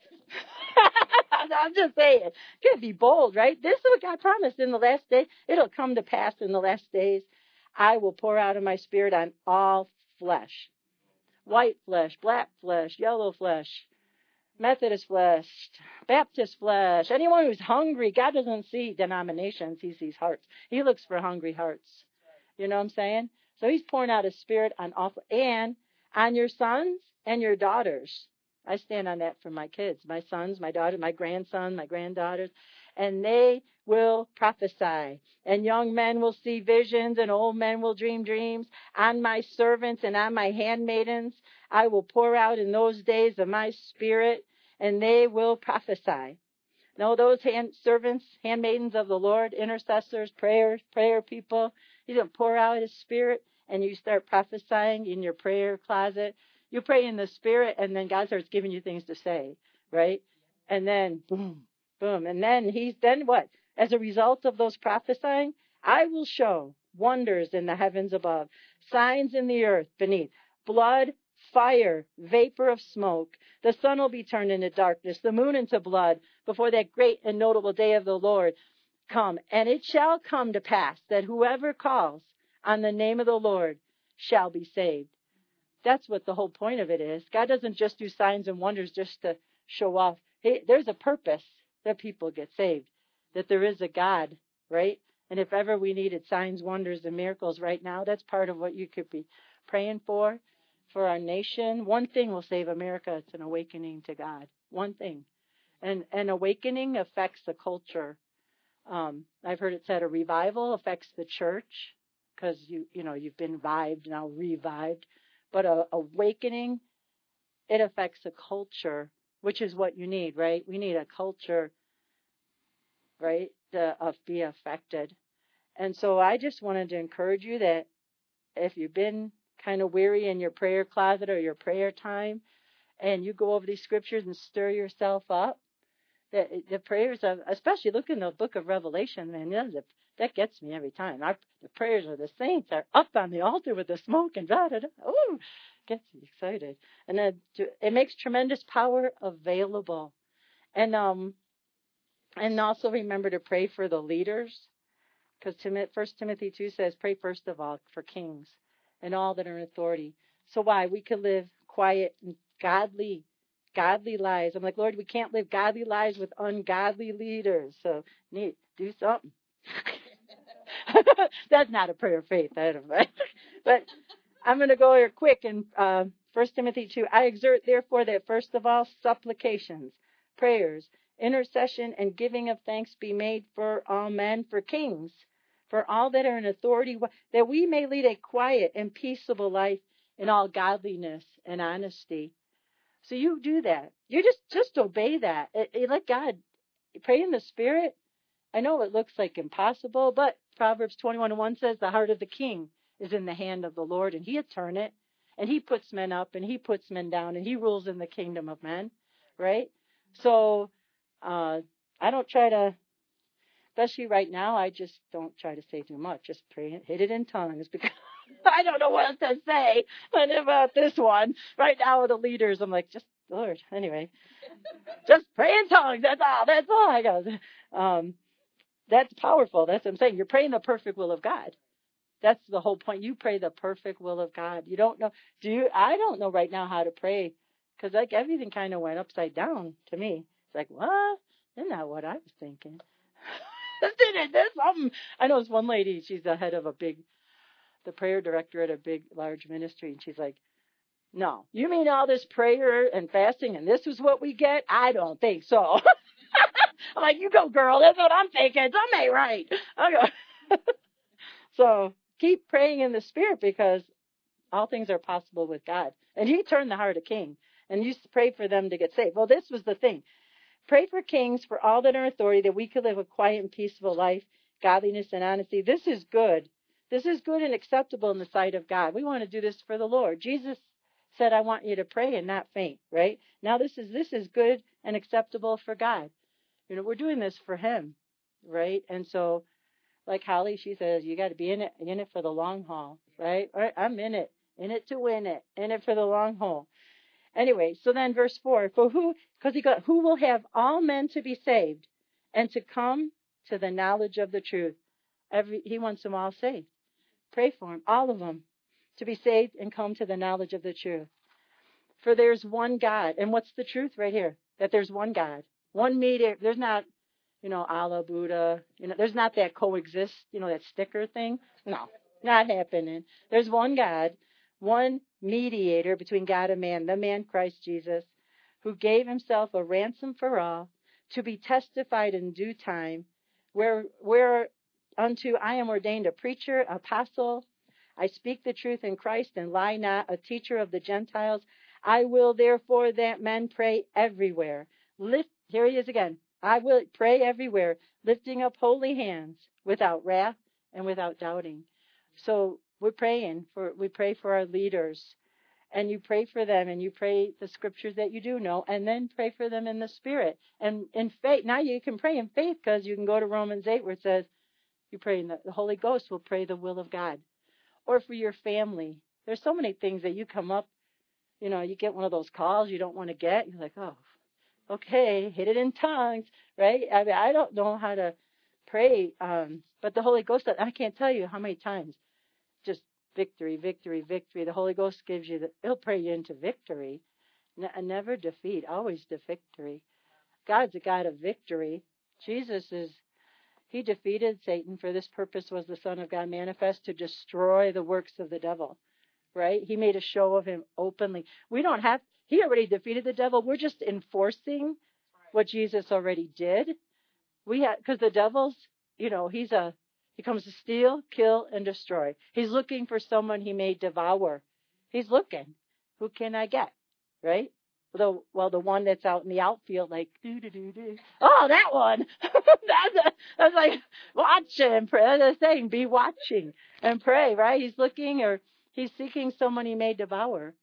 I'm just saying. You got to be bold, right? This is what God promised in the last day. It'll come to pass in the last days. I will pour out of my Spirit on all flesh. White flesh, black flesh, yellow flesh, Methodist flesh, Baptist flesh. Anyone who's hungry. God doesn't see denominations. He sees hearts. He looks for hungry hearts. You know what I'm saying? So he's pouring out his Spirit on all, and on your sons and your daughters. I stand on that for my kids, my sons, my daughters, my grandson, my granddaughters, and they will prophesy. And young men will see visions, and old men will dream dreams. On my servants and on my handmaidens, I will pour out in those days of my Spirit, and they will prophesy. No, those hand, servants, handmaidens of the Lord, intercessors, prayers, prayer people, he's going to pour out his Spirit, and you start prophesying in your prayer closet. You pray in the Spirit, and then God starts giving you things to say, right? And then, boom, boom. And then he's, then what? As a result of those prophesying, I will show wonders in the heavens above, signs in the earth beneath, blood, fire, vapor of smoke. The sun will be turned into darkness, the moon into blood, before that great and notable day of the Lord come. And it shall come to pass that whoever calls on the name of the Lord shall be saved. That's what the whole point of it is. God doesn't just do signs and wonders just to show off. Hey, there's a purpose that people get saved, that there is a God, right? And if ever we needed signs, wonders, and miracles right now, that's part of what you could be praying for, for our nation. One thing will save America. It's an awakening to God. One thing. And an awakening affects the culture. Um, I've heard it said a revival affects the church because you, you know, you've been revived, now revived. But a awakening, it affects the culture, which is what you need, right? We need a culture, right, to uh, be affected. And so I just wanted to encourage you that if you've been kind of weary in your prayer closet or your prayer time, and you go over these scriptures and stir yourself up, that the prayers of, especially look in the book of Revelation, man, that, that gets me every time. Our, the prayers of the saints are up on the altar with the smoke and da da da. Ooh, gets me excited. And then it makes tremendous power available. And um, and also remember to pray for the leaders, because First Timothy two says, pray first of all for kings and all that are in authority. So why? We could live quiet and godly Godly lives. I'm like, Lord, we can't live godly lives with ungodly leaders. So, need do something. That's not a prayer of faith, I don't know. But I'm going to go here quick in uh, First Timothy two. I exhort, therefore, that first of all, supplications, prayers, intercession, and giving of thanks be made for all men, for kings, for all that are in authority, that we may lead a quiet and peaceable life in all godliness and honesty. So you do that. You just, just obey that. It, it, let God pray in the Spirit. I know it looks like impossible, but Proverbs twenty-one one says the heart of the king is in the hand of the Lord, and he'll turn it, and he puts men up, and he puts men down, and he rules in the kingdom of men, right? So uh, I don't try to, especially right now, I just don't try to say too much. Just pray, hit it in tongues, because I don't know what to say about this one. Right now with the leaders, I'm like, just, Lord, anyway, just pray in tongues. That's all. That's all I got. Um, that's powerful. That's what I'm saying. You're praying the perfect will of God. That's the whole point. You pray the perfect will of God. You don't know. Do you? I don't know right now how to pray, because like everything kind of went upside down to me. It's like, what? That's not what I was thinking. Didn't there's something. I know this one lady. She's the head of a big. the prayer director at a big, large ministry. And she's like, no, you mean all this prayer and fasting and this is what we get? I don't think so. I'm like, you go, girl. That's what I'm thinking. Something ain't right. I go. So keep praying in the Spirit, because all things are possible with God. And he turned the heart of king. And you pray for them to get saved. Well, this was the thing. Pray for kings, for all that are in authority, that we could live a quiet and peaceful life, godliness and honesty. This is good. This is good and acceptable in the sight of God. We want to do this for the Lord. Jesus said, I want you to pray and not faint, right? Now this is this is good and acceptable for God. You know, we're doing this for him, right? And so, like Holly, she says, you got to be in it, in it for the long haul, right? All right? I'm in it, in it to win it, in it for the long haul. Anyway, so then verse four, for who, because he got, who will have all men to be saved and to come to the knowledge of the truth. Every, he wants them all saved. Pray for them, all of them, to be saved and come to the knowledge of the truth. For there's one God. And what's the truth right here? That there's one God. One mediator. There's not, you know, Allah, Buddha. You know, there's not that coexist, you know, that sticker thing. No, not happening. There's one God, one mediator between God and man, the man Christ Jesus, who gave himself a ransom for all, to be testified in due time, where where unto I am ordained a preacher, apostle. I speak the truth in Christ and lie not, a teacher of the Gentiles. I will therefore that men pray everywhere. Lift, here he is again. I will pray everywhere, lifting up holy hands, without wrath and without doubting. So we're praying for, we pray for our leaders, and you pray for them, and you pray the scriptures that you do know, and then pray for them in the Spirit and in faith. Now you can pray in faith, because you can go to Romans eight where it says, you pray in the, the Holy Ghost will pray the will of God. Or for your family. There's so many things that you come up, you know, you get one of those calls you don't want to get. You're like, oh, okay, hit it in tongues, right? I mean, I don't know how to pray, um, but the Holy Ghost, I can't tell you how many times, just victory, victory, victory. The Holy Ghost gives you, the, He'll pray you into victory. N- never defeat, always the victory. God's a God of victory. Jesus is, He defeated Satan. For this purpose was the Son of God manifest, to destroy the works of the devil, right? He made a show of him openly. We don't have, he already defeated the devil. We're just enforcing what Jesus already did. We have, because the devil's, you know, he's a, he comes to steal, kill, and destroy. He's looking for someone he may devour. He's looking. Who can I get, right? The, well, the one that's out in the outfield, like, do, do, do, do. Oh, that one. that's, a, that's like, watch and pray. That's the thing, be watching and pray, right? He's looking, or he's seeking someone he may devour.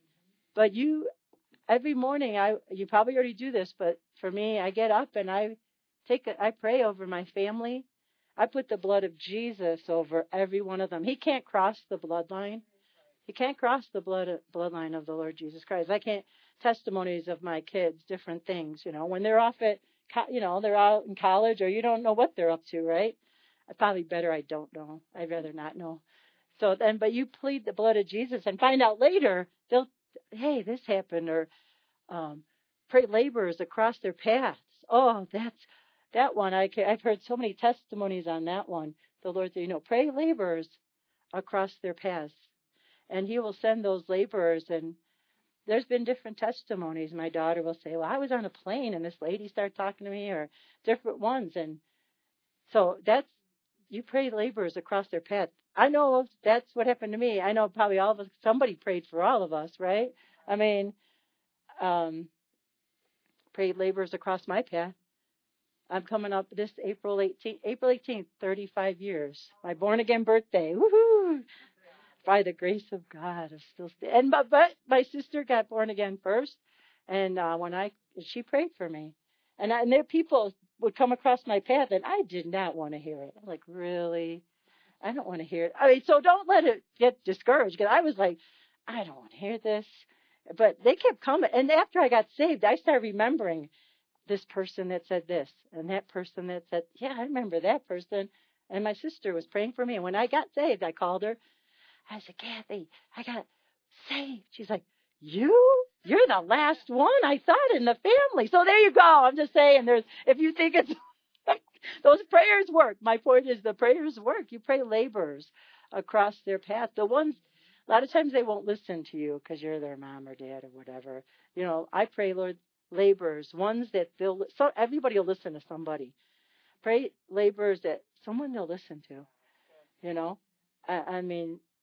But you, every morning, I you probably already do this, but for me, I get up and I take a, I pray over my family. I put the blood of Jesus over every one of them. He can't cross the bloodline. He can't cross the blood bloodline of the Lord Jesus Christ. I can't. Testimonies of my kids, different things, you know, when they're off at, you know, they're out in college, or you don't know what they're up to, right? Probably better I don't know. I'd rather not know. So then, but you plead the blood of Jesus and find out later, they'll, hey, this happened, or um, pray laborers across their paths. Oh, that's, that one, I can, I've heard so many testimonies on that one. The Lord said, you know, pray laborers across their paths. And He will send those laborers, and there's been different testimonies. My daughter will say, well, I was on a plane and this lady started talking to me, or different ones. And so that's, you pray laborers across their path. I know that's what happened to me. I know probably all of us, somebody prayed for all of us, right? I mean, um, prayed laborers across my path. I'm coming up this April eighteenth, April eighteenth, thirty-five years. My born again birthday. Woohoo! By the grace of God, I'm still st- and but, but my sister got born again first, and uh, when I she prayed for me, and I, and there people would come across my path, and I did not want to hear it. I'm like, really, I don't want to hear it. I mean, so don't let it get discouraged, because I was like, I don't want to hear this, but they kept coming, and after I got saved, I started remembering this person that said this, and that person that said, yeah, I remember that person, and my sister was praying for me, and when I got saved, I called her. I said, Kathy, I got saved. She's like, you? You're the last one I thought in the family. So there you go. I'm just saying, there's, if you think it's, those prayers work. My point is the prayers work. You pray laborers across their path. The ones, a lot of times they won't listen to you because you're their mom or dad or whatever. You know, I pray, Lord, laborers, ones that they'll, so everybody will listen to somebody. Pray laborers that someone they'll listen to, you know. I, I mean,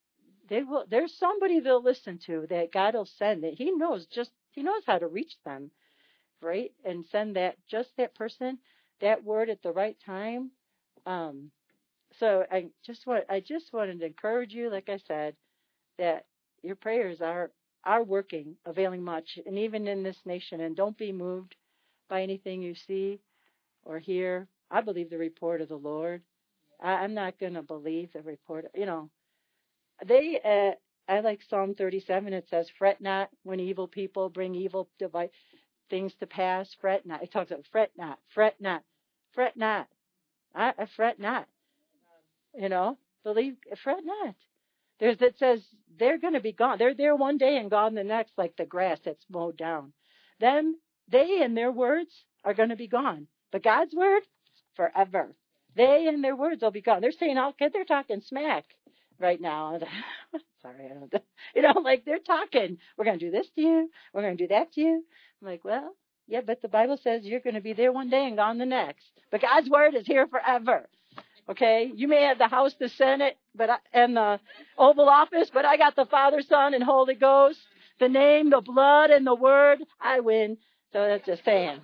they will. There's somebody they'll listen to that God will send. That He knows just He knows how to reach them, right? And send that just that person, that word at the right time. Um, so I just want I just wanted to encourage you, like I said, that your prayers are are working, availing much, and even in this nation. And don't be moved by anything you see or hear. I believe the report of the Lord. I, I'm not going to believe the report. You know, they. Uh, I like Psalm thirty-seven. It says, "Fret not when evil people bring evil device things to pass. Fret not." It talks about fret not, fret not, fret not. I, I fret not. You know, believe, fret not. There's it says they're going to be gone. They're there one day and gone the next, like the grass that's mowed down. Them, they and their words are going to be gone. But God's word, forever. They and their words will be gone. They're saying, "Oh, kid, they're talking smack right now." Sorry, I don't. You know, like they're talking. We're going to do this to you. We're going to do that to you. I'm like, well, yeah, but the Bible says you're going to be there one day and gone the next. But God's word is here forever. Okay, you may have the House, the Senate, but I, and the Oval Office, but I got the Father, Son, and Holy Ghost, the name, the blood, and the word. I win. So that's just saying.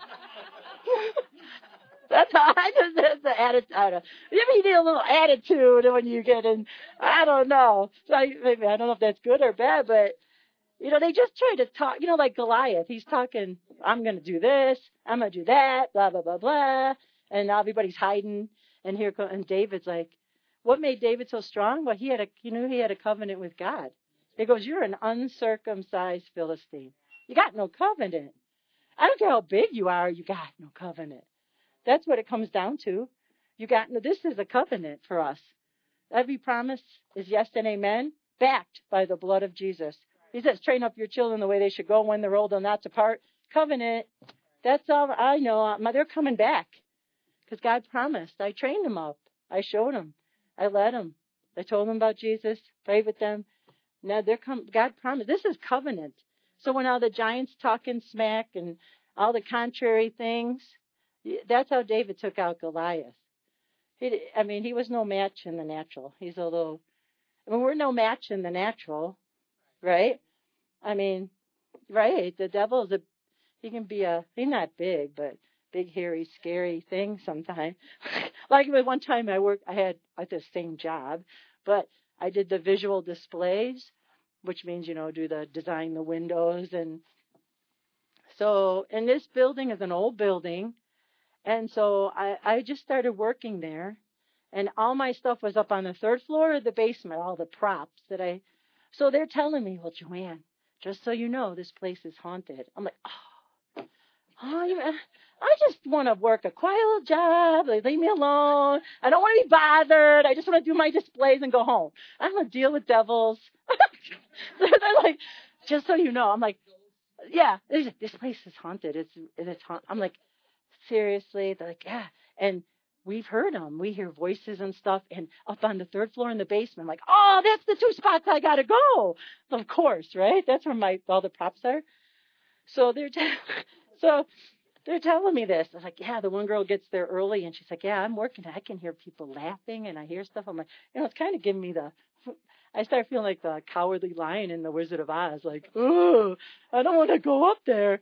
That's how I just that's the attitude. You need a little attitude when you get in. I don't know. So I, maybe I don't know if that's good or bad, but you know they just try to talk. You know, like Goliath. He's talking. I'm going to do this. I'm going to do that. Blah blah blah blah. And now everybody's hiding. And here and David's like, what made David so strong? Well, he had a, you knew he had a covenant with God. He goes, "You're an uncircumcised Philistine. You got no covenant. I don't care how big you are. You got no covenant." That's what it comes down to. You got no. This is a covenant for us. Every promise is yes and amen, backed by the blood of Jesus. He says, "Train up your children the way they should go. When they're old, they'll not depart." Covenant. That's all I know. They're coming back. Because God promised. I trained them up. I showed them. I led them. I told them about Jesus. Prayed with them. Now they're come. God promised. This is covenant. So when all the giants talking smack and all the contrary things, that's how David took out Goliath. He, I mean, he was no match in the natural. He's a little. I mean, we're no match in the natural, right? I mean, right? The devil's a. He can be a. He's not big, but. Big, hairy, scary thing sometimes. Like one time I worked, I had at the same job, but I did the visual displays, which means, you know, do the design the windows. And so, and this building is an old building. And so I, I just started working there. And all my stuff was up on the third floor of the basement, all the props that I, so they're telling me, "Well, Joanne, just so you know, this place is haunted." I'm like, oh, oh, you I just want to work a quiet little job. Like, leave me alone. I don't want to be bothered. I just want to do my displays and go home. I don't want to deal with devils. They're like, "Just so you know." I'm like, yeah, this place is haunted. It's it's haunted. I'm like, seriously? They're like, yeah. And we've heard them. We hear voices and stuff. And up on the third floor in the basement, I'm like, oh, that's the two spots I got to go. Of course, right? That's where my all the props are. So they're t- so. They're telling me this. I was like, yeah, the one girl gets there early, and she's like, yeah, I'm working. I can hear people laughing, and I hear stuff. I'm like, you know, it's kind of giving me the, I start feeling like the cowardly lion in The Wizard of Oz. Like, oh, I don't want to go up there.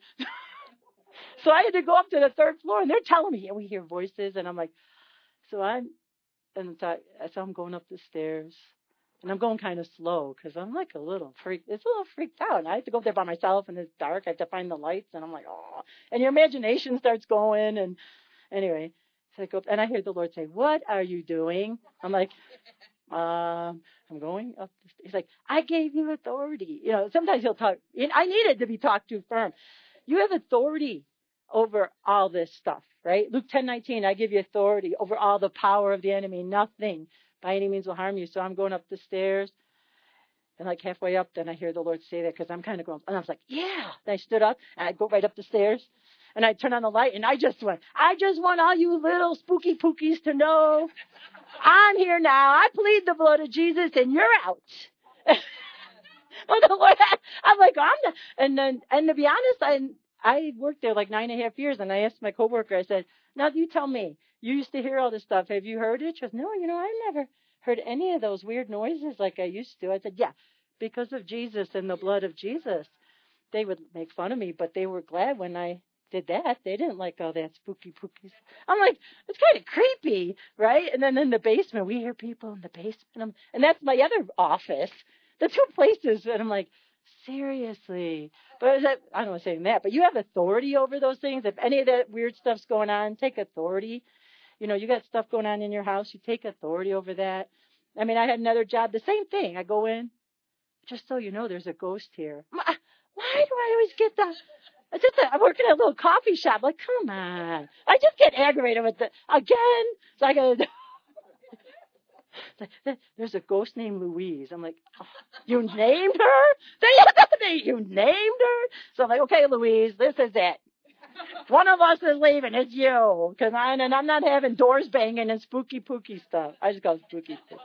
So I had to go up to the third floor, and they're telling me, yeah, we hear voices. And I'm like, so I'm, and so, I, so I'm going up the stairs. And I'm going kind of slow because I'm like a little freak. It's a little freaked out. And I have to go up there by myself and it's dark. I have to find the lights. And I'm like, oh. And your imagination starts going. And anyway, so I go up and I hear the Lord say, "What are you doing?" I'm like, um, I'm going up the stairs. He's like, "I gave you authority." You know, sometimes he'll talk. I needed to be talked to firm. You have authority over all this stuff, right? Luke ten nineteen, "I give you authority over all the power of the enemy. Nothing by any means will harm you." So I'm going up the stairs, and like halfway up, then I hear the Lord say that because I'm kind of going, and I was like, yeah. Then I stood up, and I go right up the stairs, and I turn on the light, and I just went, "I just want all you little spooky pookies to know, I'm here now. I plead the blood of Jesus, and you're out." Well, the Lord, I'm like, I'm not, and then, and to be honest, I I worked there like nine and a half years, and I asked my coworker, I said, "Now you tell me, you used to hear all this stuff. Have you heard it?" She goes, "No, you know, I never heard any of those weird noises like I used to? I said, yeah, because of Jesus and the blood of Jesus. They would make fun of me, but they were glad when I did that. They didn't like all that spooky pooky. I'm like, it's kind of creepy, right? And then in the basement, we hear people in the basement. I'm, and that's my other office. The two places. And I'm like, seriously. But that, I don't want to say that, but you have authority over those things. If any of that weird stuff's going on, take authority. You know, you got stuff going on in your house, you take authority over that. I mean, I had another job, the same thing. I go in, just so you know, there's a ghost here. Why do I always get the, it's just that I'm working at a little coffee shop. Like, come on. I just get aggravated with the, again. So I go, there's a ghost named Louise. I'm like, oh, you named her? You named her? So I'm like, okay, Louise, this is it. One of us is leaving. It's you. Cause I, and I'm not having doors banging and spooky pooky stuff. I just call it spooky spooky.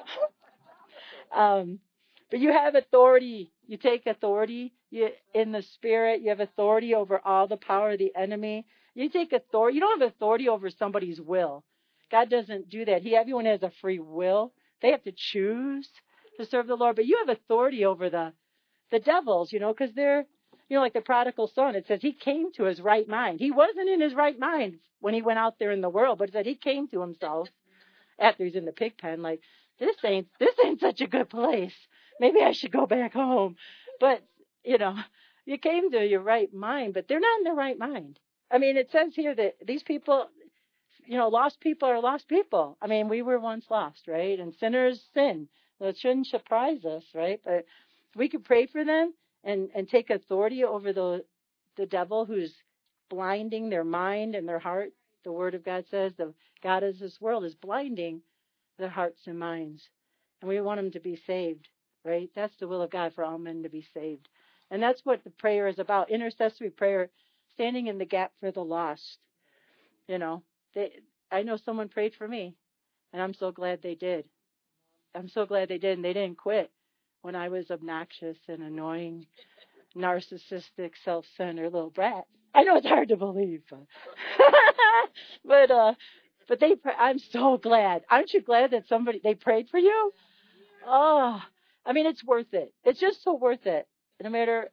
um, but you have authority. You take authority you, in the spirit. You have authority over all the power of the enemy. You take authority. You don't have authority over somebody's will. God doesn't do that. He, everyone has a free will. They have to choose to serve the Lord. But you have authority over the, the devils, you know, because they're, you know, like the prodigal son. It says he came to his right mind. He wasn't in his right mind when he went out there in the world, but it said he came to himself after he's in the pig pen. Like, this ain't, this ain't such a good place. Maybe I should go back home. But, you know, you came to your right mind, but they're not in their right mind. I mean, it says here that these people, you know, lost people are lost people. I mean, we were once lost, right? And sinners sin. So it shouldn't surprise us, right? But we could pray for them and, and take authority over the the devil who's blinding their mind and their heart. The Word of God says the God of this world is blinding their hearts and minds. And we want them to be saved, right? That's the will of God, for all men to be saved. And that's what the prayer is about. Intercessory prayer, standing in the gap for the lost. You know, they, I know someone prayed for me, and I'm so glad they did. I'm so glad they did, and they didn't quit when I was obnoxious and annoying, narcissistic, self-centered little brat. I know it's hard to believe, but but uh, but they. I'm so glad. Aren't you glad that somebody they prayed for you? Oh, I mean, it's worth it. It's just so worth it. No matter,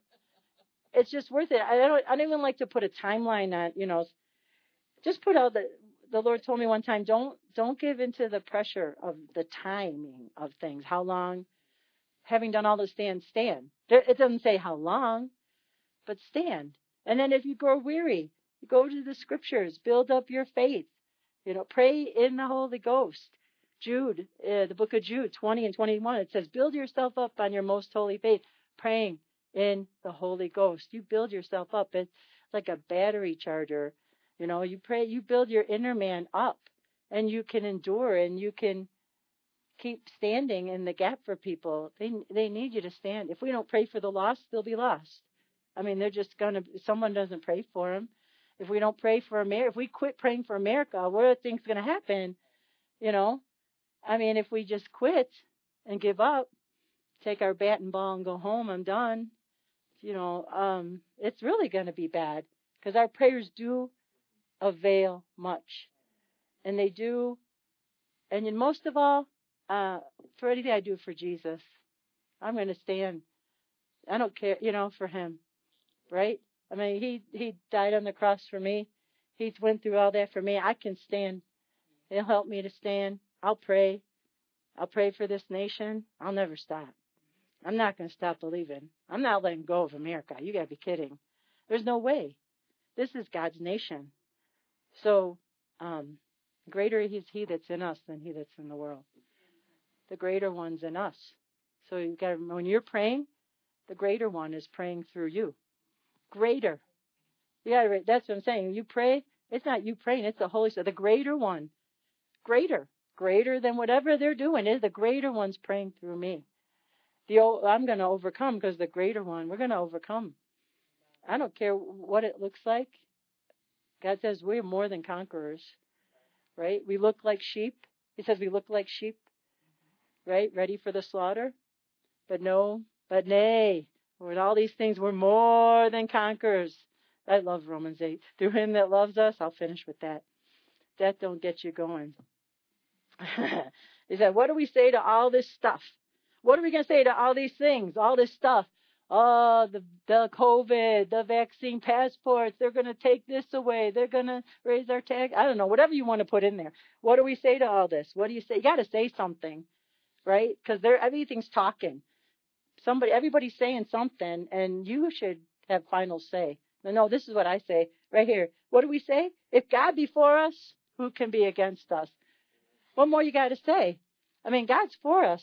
it's just worth it. I don't. I don't even like to put a timeline on. You know, just put out the. The Lord told me one time, don't don't give into the pressure of the timing of things. How long? Having done all the stand, stand. It doesn't say how long, but stand. And then if you grow weary, go to the scriptures, build up your faith. You know, pray in the Holy Ghost. Jude, uh, the book of Jude, twenty and twenty-one, it says, build yourself up on your most holy faith, praying in the Holy Ghost. You build yourself up. It's like a battery charger. You know, you pray, you build your inner man up, and you can endure, and you can keep standing in the gap for people. They they need you to stand. If we don't pray for the lost, they'll be lost. I mean, they're just going to, someone doesn't pray for them. If we don't pray for America, if we quit praying for America, what are things going to happen? You know, I mean, if we just quit and give up, take our bat and ball and go home, I'm done, you know, um, it's really going to be bad, because our prayers do avail much. And they do, and in most of all, uh, for anything I do for Jesus, I'm going to stand. I don't care, you know, for him, right? I mean, he, he died on the cross for me. He went through all that for me. I can stand. He'll help me to stand. I'll pray. I'll pray for this nation. I'll never stop. I'm not going to stop believing. I'm not letting go of America. You got to be kidding. There's no way. This is God's nation. So, um, greater is he that's in us than he that's in the world. The greater one's in us. So you got to, when you're praying, the greater one is praying through you. Greater. You got to, that's what I'm saying. You pray, it's not you praying, it's the Holy Spirit. The greater one. Greater. Greater than whatever they're doing is the greater one's praying through me. The old, I'm going to overcome because the greater one, we're going to overcome. I don't care what it looks like. God says we're more than conquerors, right? We look like sheep. He says we look like sheep, right? Ready for the slaughter. But no, but nay, with all these things, we're more than conquerors. I love Romans eight. Through him that loves us, I'll finish with that. That don't get you going. He said, what do we say to all this stuff? What are we going to say to all these things, all this stuff? Oh, the, the COVID, the vaccine passports, they're going to take this away. They're going to raise our tax. I don't know, whatever you want to put in there. What do we say to all this? What do you say? You got to say something, right? Because everything's talking. Somebody, everybody's saying something, and you should have final say. No, no, this is what I say right here. What do we say? If God be for us, who can be against us? What more you got to say? I mean, God's for us.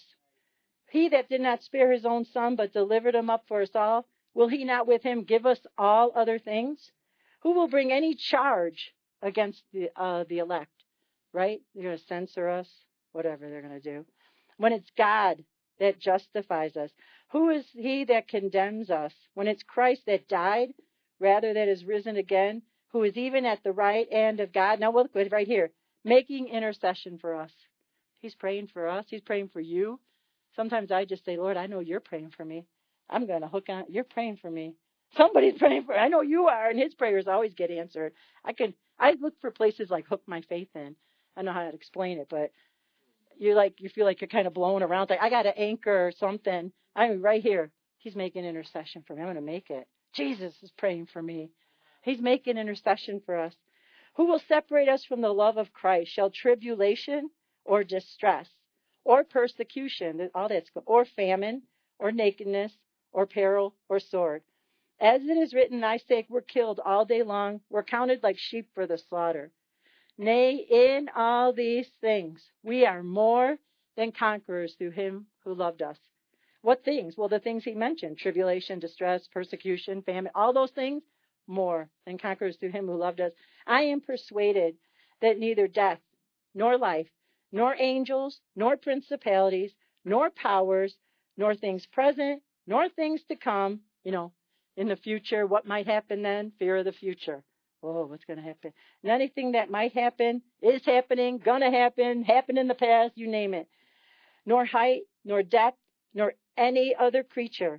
He that did not spare his own son, but delivered him up for us all, will he not with him give us all other things? Who will bring any charge against the uh, the elect? Right? They're going to censor us, whatever they're going to do. When it's God that justifies us, who is he that condemns us? When it's Christ that died, rather that is risen again, who is even at the right hand of God. Now look right here, making intercession for us. He's praying for us. He's praying for you. Sometimes I just say, Lord, I know you're praying for me. I'm going to hook on. You're praying for me. Somebody's praying for me. I know you are, and his prayers always get answered. I can. I look for places like hook my faith in. I don't know how to explain it, but you like you feel like you're kind of blowing around. Like I got an anchor or something. I'm right here. He's making intercession for me. I'm going to make it. Jesus is praying for me. He's making intercession for us. Who will separate us from the love of Christ? Shall tribulation or distress or persecution, all that's good, or famine or nakedness or peril or sword? As it is written, thy sake we're killed all day long. We're counted like sheep for the slaughter. Nay, in all these things we are more than conquerors through him who loved us. What things? Well, the things he mentioned, tribulation, distress, persecution, famine, all those things, more than conquerors through him who loved us. I am persuaded that neither death, nor life, nor angels, nor principalities, nor powers, nor things present, nor things to come, you know, in the future, what might happen then? Fear of the future. Oh, what's going to happen? And anything that might happen is happening, going to happen, happened in the past, you name it. Nor height, nor depth, nor any other creature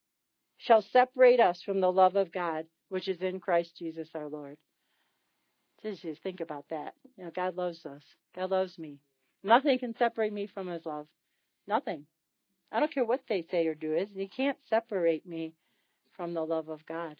shall separate us from the love of God, which is in Christ Jesus our Lord. Just think about that. You know, God loves us. God loves me. Nothing can separate me from his love. Nothing. I don't care what they say or do. He can't separate me from the love of God.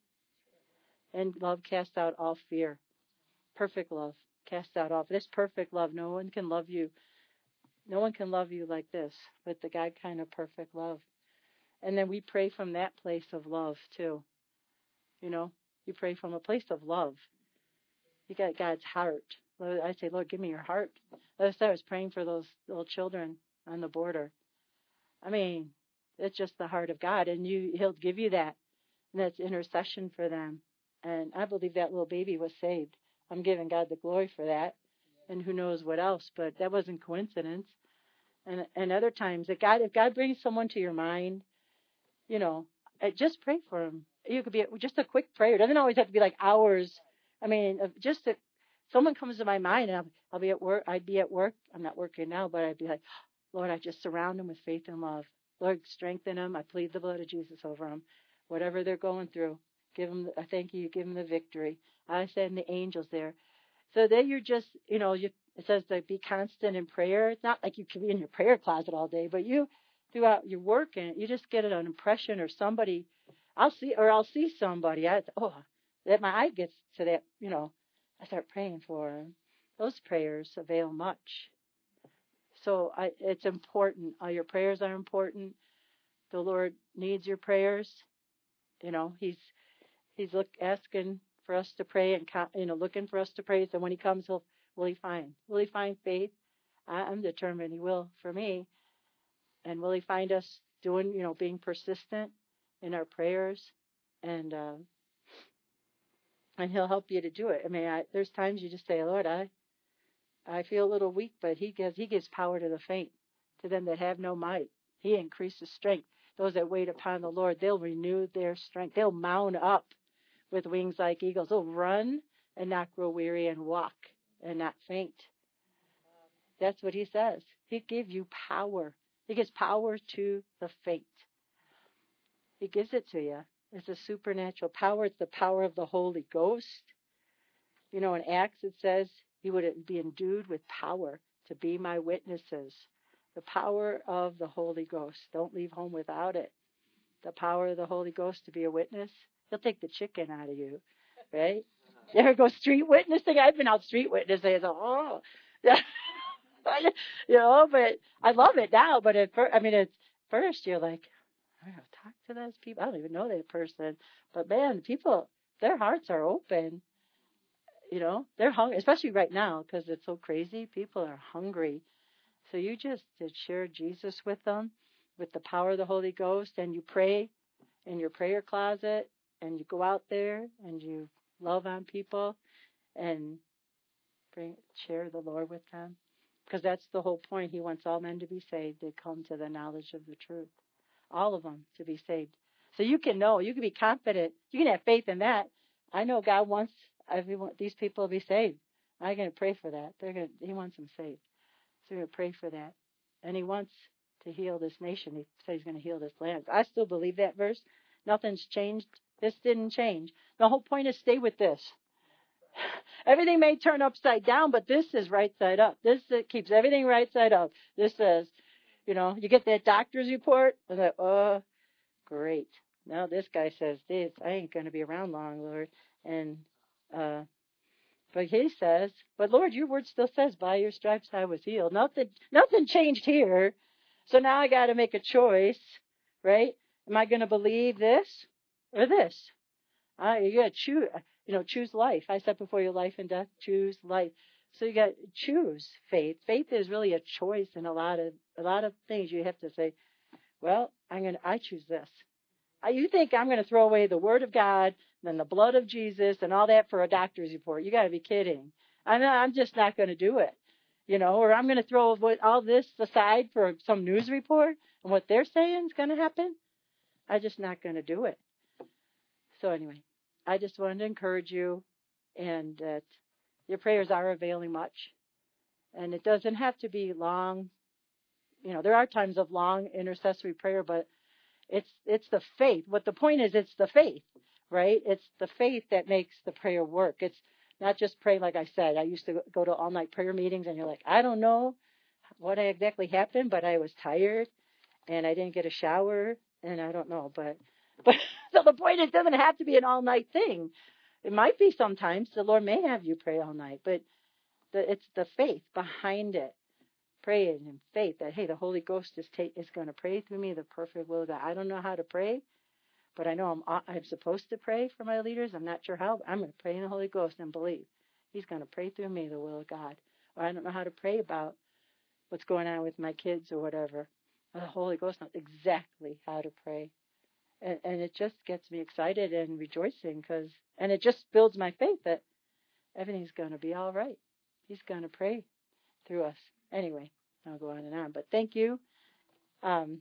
And love casts out all fear. Perfect love casts out all. This perfect love, no one can love you. No one can love you like this, but the God kind of perfect love. And then we pray from that place of love too. You know, you pray from a place of love. You got God's heart. I say, Lord, give me your heart. Last I was praying for those little children on the border. I mean, it's just the heart of God, and you, He'll give you that. And that's intercession for them. And I believe that little baby was saved. I'm giving God the glory for that. And who knows what else, but that wasn't coincidence. And and other times, if God, if God brings someone to your mind, you know, just pray for them. You could be just a quick prayer. It doesn't always have to be like hours. I mean, just a, someone comes to my mind, and I'll, I'll be at work. I'd be at work. I'm not working now, but I'd be like, Lord, I just surround them with faith and love. Lord, strengthen them. I plead the blood of Jesus over them. Whatever they're going through, give them. I thank you. Give them the victory. I send the angels there. So then you're just, you know, you, it says to be constant in prayer. It's not like you can be in your prayer closet all day, but you, throughout your work, and you just get an impression or somebody. I'll see, or I'll see somebody. I oh, that my eye gets to that. You know, I start praying for them. Those prayers avail much. So I, it's important. Uh, your prayers are important. The Lord needs your prayers. You know, He's He's look asking for us to pray, and you know, looking for us to pray. So when He comes, He'll will He find? Will He find faith? I, I'm determined He will for me. And will He find us doing, you know, being persistent in our prayers, and uh, and He'll help you to do it. I mean, I, there's times you just say, Lord, I I feel a little weak, but He gives He gives power to the faint, to them that have no might. He increases strength. Those that wait upon the Lord, they'll renew their strength. They'll mount up with wings like eagles. They'll run and not grow weary, and walk and not faint. That's what He says. He gives you power. He gives power to the faint. He gives it to you. It's a supernatural power. It's the power of the Holy Ghost. You know, in Acts it says He would be endued with power to be my witnesses. The power of the Holy Ghost. Don't leave home without it. The power of the Holy Ghost to be a witness. He'll take the chicken out of you, right? There goes street witnessing. I've been out street witnessing. I thought, oh, you know, but I love it now. But at first, I mean, at first you're like, I gotta talk to those people. I don't even know that person. But man, people, their hearts are open. You know, they're hungry, especially right now because it's so crazy. People are hungry. So you just share Jesus with them with the power of the Holy Ghost, and you pray in your prayer closet, and you go out there and you love on people and bring, share the Lord with them. Because that's the whole point. He wants all men to be saved, to come to the knowledge of the truth. All of them to be saved. So you can know, you can be confident, you can have faith in that. I know God wants everyone, these people to be saved. I'm going to pray for that. They're going to, he wants them saved. So we're going to pray for that. And he wants to heal this nation. He said he's going to heal this land. I still believe that verse. Nothing's changed. This didn't change. The whole point is stay with this. Everything may turn upside down, but this is right side up. This it keeps everything right side up. This says, you know, you get that doctor's report, and like, oh, great. Now this guy says this. I ain't going to be around long, Lord. And, uh, but he says, but Lord, your word still says, by your stripes I was healed. Nothing, nothing changed here. So now I got to make a choice, right? Am I going to believe this or this? Uh, you got to choose, you know, choose life. I said before, your life and death, choose life. So you got to choose faith. Faith is really a choice in a lot of a lot of things. You have to say, well, I'm gonna, I choose this. You think I'm going to throw away the Word of God, then the blood of Jesus, and all that for a doctor's report? You got to be kidding. I'm not, I'm just not going to do it, you know. Or I'm going to throw all this aside for some news report and what they're saying is going to happen. I'm just not going to do it. So anyway, I just wanted to encourage you, and that your prayers are availing much, and it doesn't have to be long. You know, there are times of long intercessory prayer, but It's it's the faith. What the point is, it's the faith, right? It's the faith that makes the prayer work. It's not just praying, like I said. I used to go to all-night prayer meetings, and you're like, I don't know what exactly happened, but I was tired, and I didn't get a shower, and I don't know. But, but so the point is, it doesn't have to be an all-night thing. It might be sometimes. The Lord may have you pray all night, but the, it's the faith behind it. Praying in faith that, hey, the Holy Ghost is ta- is going to pray through me the perfect will of God. I don't know how to pray, but I know I'm I'm supposed to pray for my leaders. I'm not sure how, but I'm going to pray in the Holy Ghost and believe He's going to pray through me the will of God. Or I don't know how to pray about what's going on with my kids or whatever. The Holy Ghost knows exactly how to pray. And, and it just gets me excited and rejoicing, because, and it just builds my faith that everything's going to be all right. He's going to pray through us. Anyway, I'll go on and on, but thank you. Um,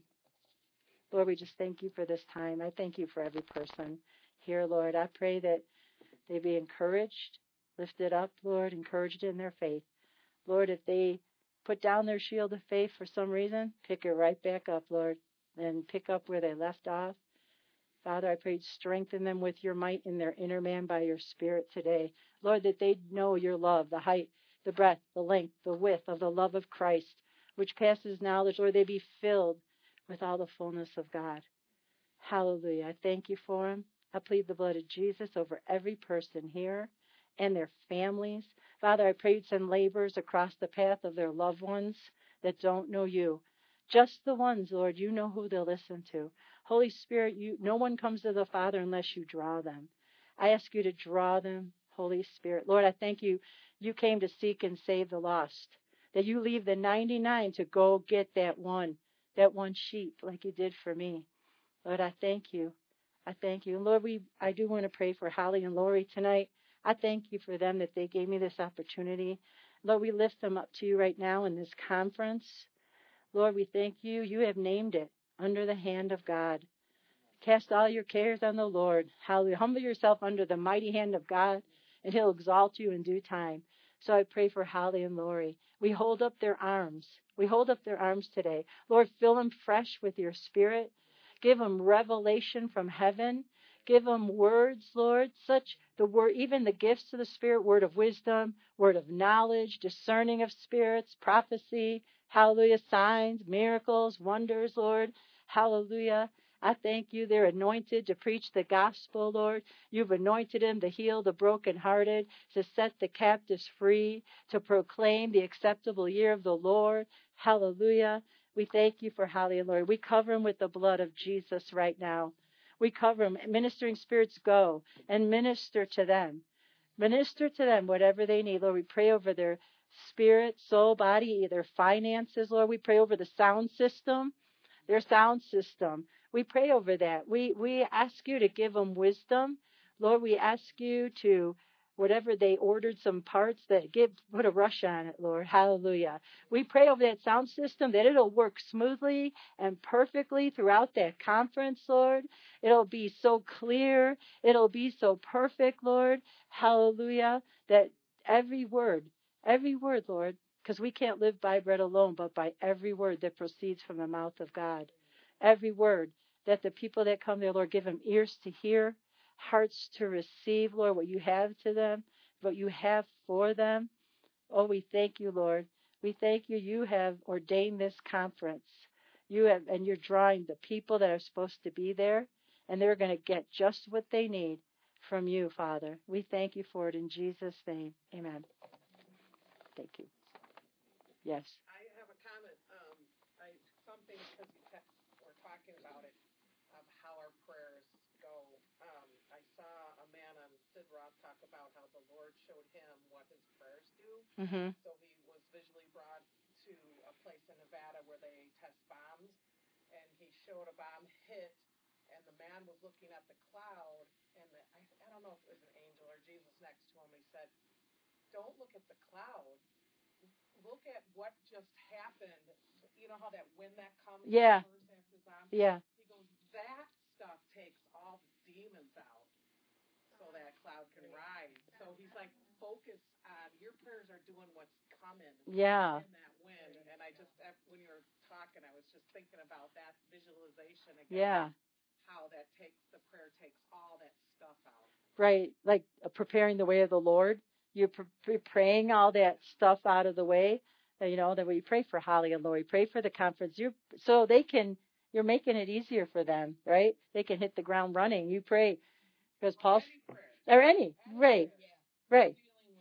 Lord, we just thank you for this time. I thank you for every person here, Lord. I pray that they be encouraged, lifted up, Lord, encouraged in their faith. Lord, if they put down their shield of faith for some reason, pick it right back up, Lord, and pick up where they left off. Father, I pray you'd strengthen them with your might in their inner man by your Spirit today. Lord, that they know your love, the height, the breadth, the length, the width of the love of Christ, which passes knowledge. Lord, they be filled with all the fullness of God. Hallelujah. I thank you for them. I plead the blood of Jesus over every person here and their families. Father, I pray you'd send laborers across the path of their loved ones that don't know you. Just the ones, Lord, you know who they'll listen to. Holy Spirit, you, no one comes to the Father unless you draw them. I ask you to draw them, Holy Spirit. Lord, I thank you. You came to seek and save the lost, that you leave the ninety-nine to go get that one, that one sheep like you did for me. Lord, I thank you. I thank you. Lord, we I do want to pray for Holly and Lori tonight. I thank you for them that they gave me this opportunity. Lord, we lift them up to you right now in this conference. Lord, we thank you. You have named it Under the Hand of God. Cast all your cares on the Lord. Hallelujah. Humble yourself under the mighty hand of God, and he'll exalt you in due time. So I pray for Holly and Lori. We hold up their arms. We hold up their arms today. Lord, fill them fresh with your Spirit. Give them revelation from heaven. Give them words, Lord, such the word, even the gifts of the Spirit, word of wisdom, word of knowledge, discerning of spirits, prophecy, hallelujah, signs, miracles, wonders, Lord, hallelujah. I thank you. They're anointed to preach the gospel, Lord. You've anointed them to heal the brokenhearted, to set the captives free, to proclaim the acceptable year of the Lord. Hallelujah. We thank you for hallelujah, Lord. We cover them with the blood of Jesus right now. We cover them. Ministering spirits, go and minister to them. Minister to them whatever they need, Lord. We pray over their spirit, soul, body, their finances, Lord. We pray over the sound system, their sound system. We pray over that. We we ask you to give them wisdom. Lord, we ask you to, whatever they ordered, some parts that give, put a rush on it, Lord. Hallelujah. We pray over that sound system that it'll work smoothly and perfectly throughout that conference, Lord. It'll be so clear. It'll be so perfect, Lord. Hallelujah. That every word, every word, Lord, because we can't live by bread alone, but by every word that proceeds from the mouth of God. Every word that the people that come there, Lord, give them ears to hear, hearts to receive, Lord, what you have to them, what you have for them. Oh, we thank you, Lord. We thank you. You have ordained this conference. You have, and you're drawing the people that are supposed to be there, and they're going to get just what they need from you, Father. We thank you for it in Jesus' name. Amen. Thank you. Yes. I have a comment. Um, I, something, because you kept, we're talking about it, of how our prayers go. Um, I saw a man on Sid Roth talk about how the Lord showed him what his prayers do. Mm-hmm. So he was visually brought to a place in Nevada where they test bombs, and he showed a bomb hit, and the man was looking at the cloud, and the, I, I don't know if it was an angel or Jesus next to him. He said, "Don't look at the cloud. Look at what just happened." You know how that when that comes, Yeah. after bomb? Yeah. He goes, that stuff takes all the demons out, so that cloud can rise. So he's like, focus on your prayers are doing what's coming. Yeah. In that wind. And I just, when you were talking, I was just thinking about that visualization again. Yeah. How that takes the prayer takes all that stuff out. Right. Like uh, preparing the way of the Lord. You're pre- pre- praying all that stuff out of the way. Uh, you know, that we pray for Holly and Lori, pray for the conference. You so they can. You're making it easier for them, right? They can hit the ground running. You pray because Paul or any right, right,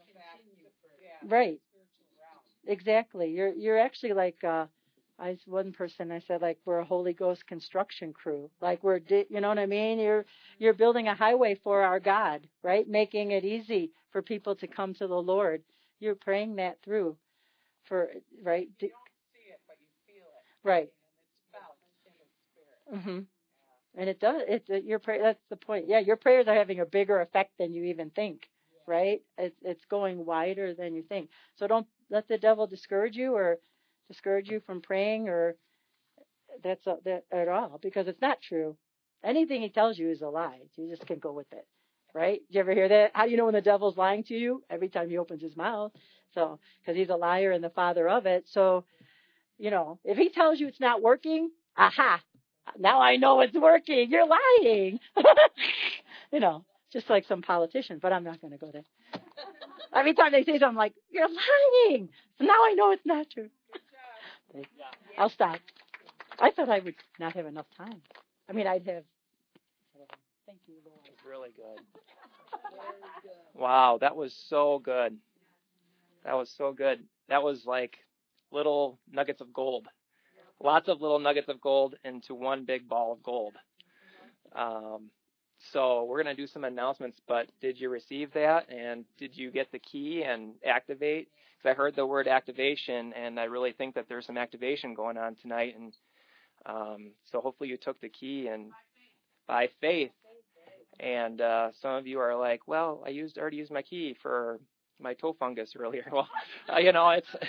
right. Exactly. You're you're actually like uh, I one person I said like we're a Holy Ghost construction crew. Like we're di- you know what I mean? You're you're building a highway for our God, right? Making it easy for people to come to the Lord. You're praying that through for right. You don't see it, but you feel it. Right. And it's felt in the spirit. Mhm. And it does. It, it your prayer. That's the point. Yeah, your prayers are having a bigger effect than you even think. Right? It's it's going wider than you think. So don't let the devil discourage you or discourage you from praying or that's a, that at all because it's not true. Anything he tells you is a lie. You just can go with it. Right? Did you ever hear that? How do you know when the devil's lying to you? Every time he opens his mouth. So because he's a liar and the father of it. So you know if he tells you it's not working, aha. Now I know it's working. You're lying. you know, just like some politicians, but I'm not going to go there. Every time they say something, I'm like, you're lying. So now I know it's not true. I'll stop. I thought I would not have enough time. I mean, I'd have. Thank you, Lord. That was really good. Wow, that was so good. That was so good. That was like little nuggets of gold. Lots of little nuggets of gold into one big ball of gold. Um, so we're going to do some announcements, but did you receive that? And did you get the key and activate? Because I heard the word activation, and I really think that there's some activation going on tonight. And um, so hopefully you took the key and by faith. And uh, some of you are like, well, I used already used my key for my toe fungus earlier. Well, uh, you know, it's...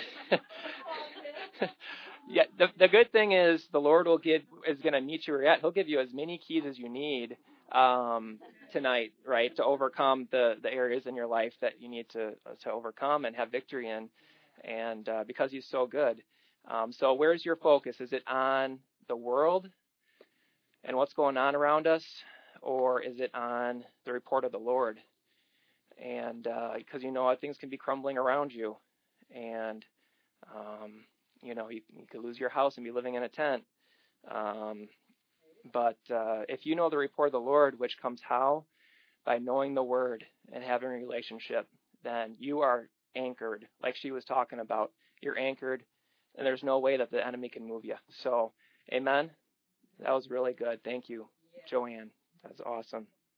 Yeah, the the good thing is the Lord will give is going to meet you where you're at. He'll give you as many keys as you need um, tonight, right, to overcome the, the areas in your life that you need to to overcome and have victory in, and uh, because He's so good. Um, so where's your focus? Is it on the world and what's going on around us, or is it on the report of the Lord? And because uh, you know things can be crumbling around you, and um, you know you, you could lose your house and be living in a tent. Um, but uh, if you know the report of the Lord, which comes how? By knowing the Word and having a relationship, then you are anchored, like she was talking about. You're anchored, and there's no way that the enemy can move you. So, amen. That was really good. Thank you, Joanne. That's awesome.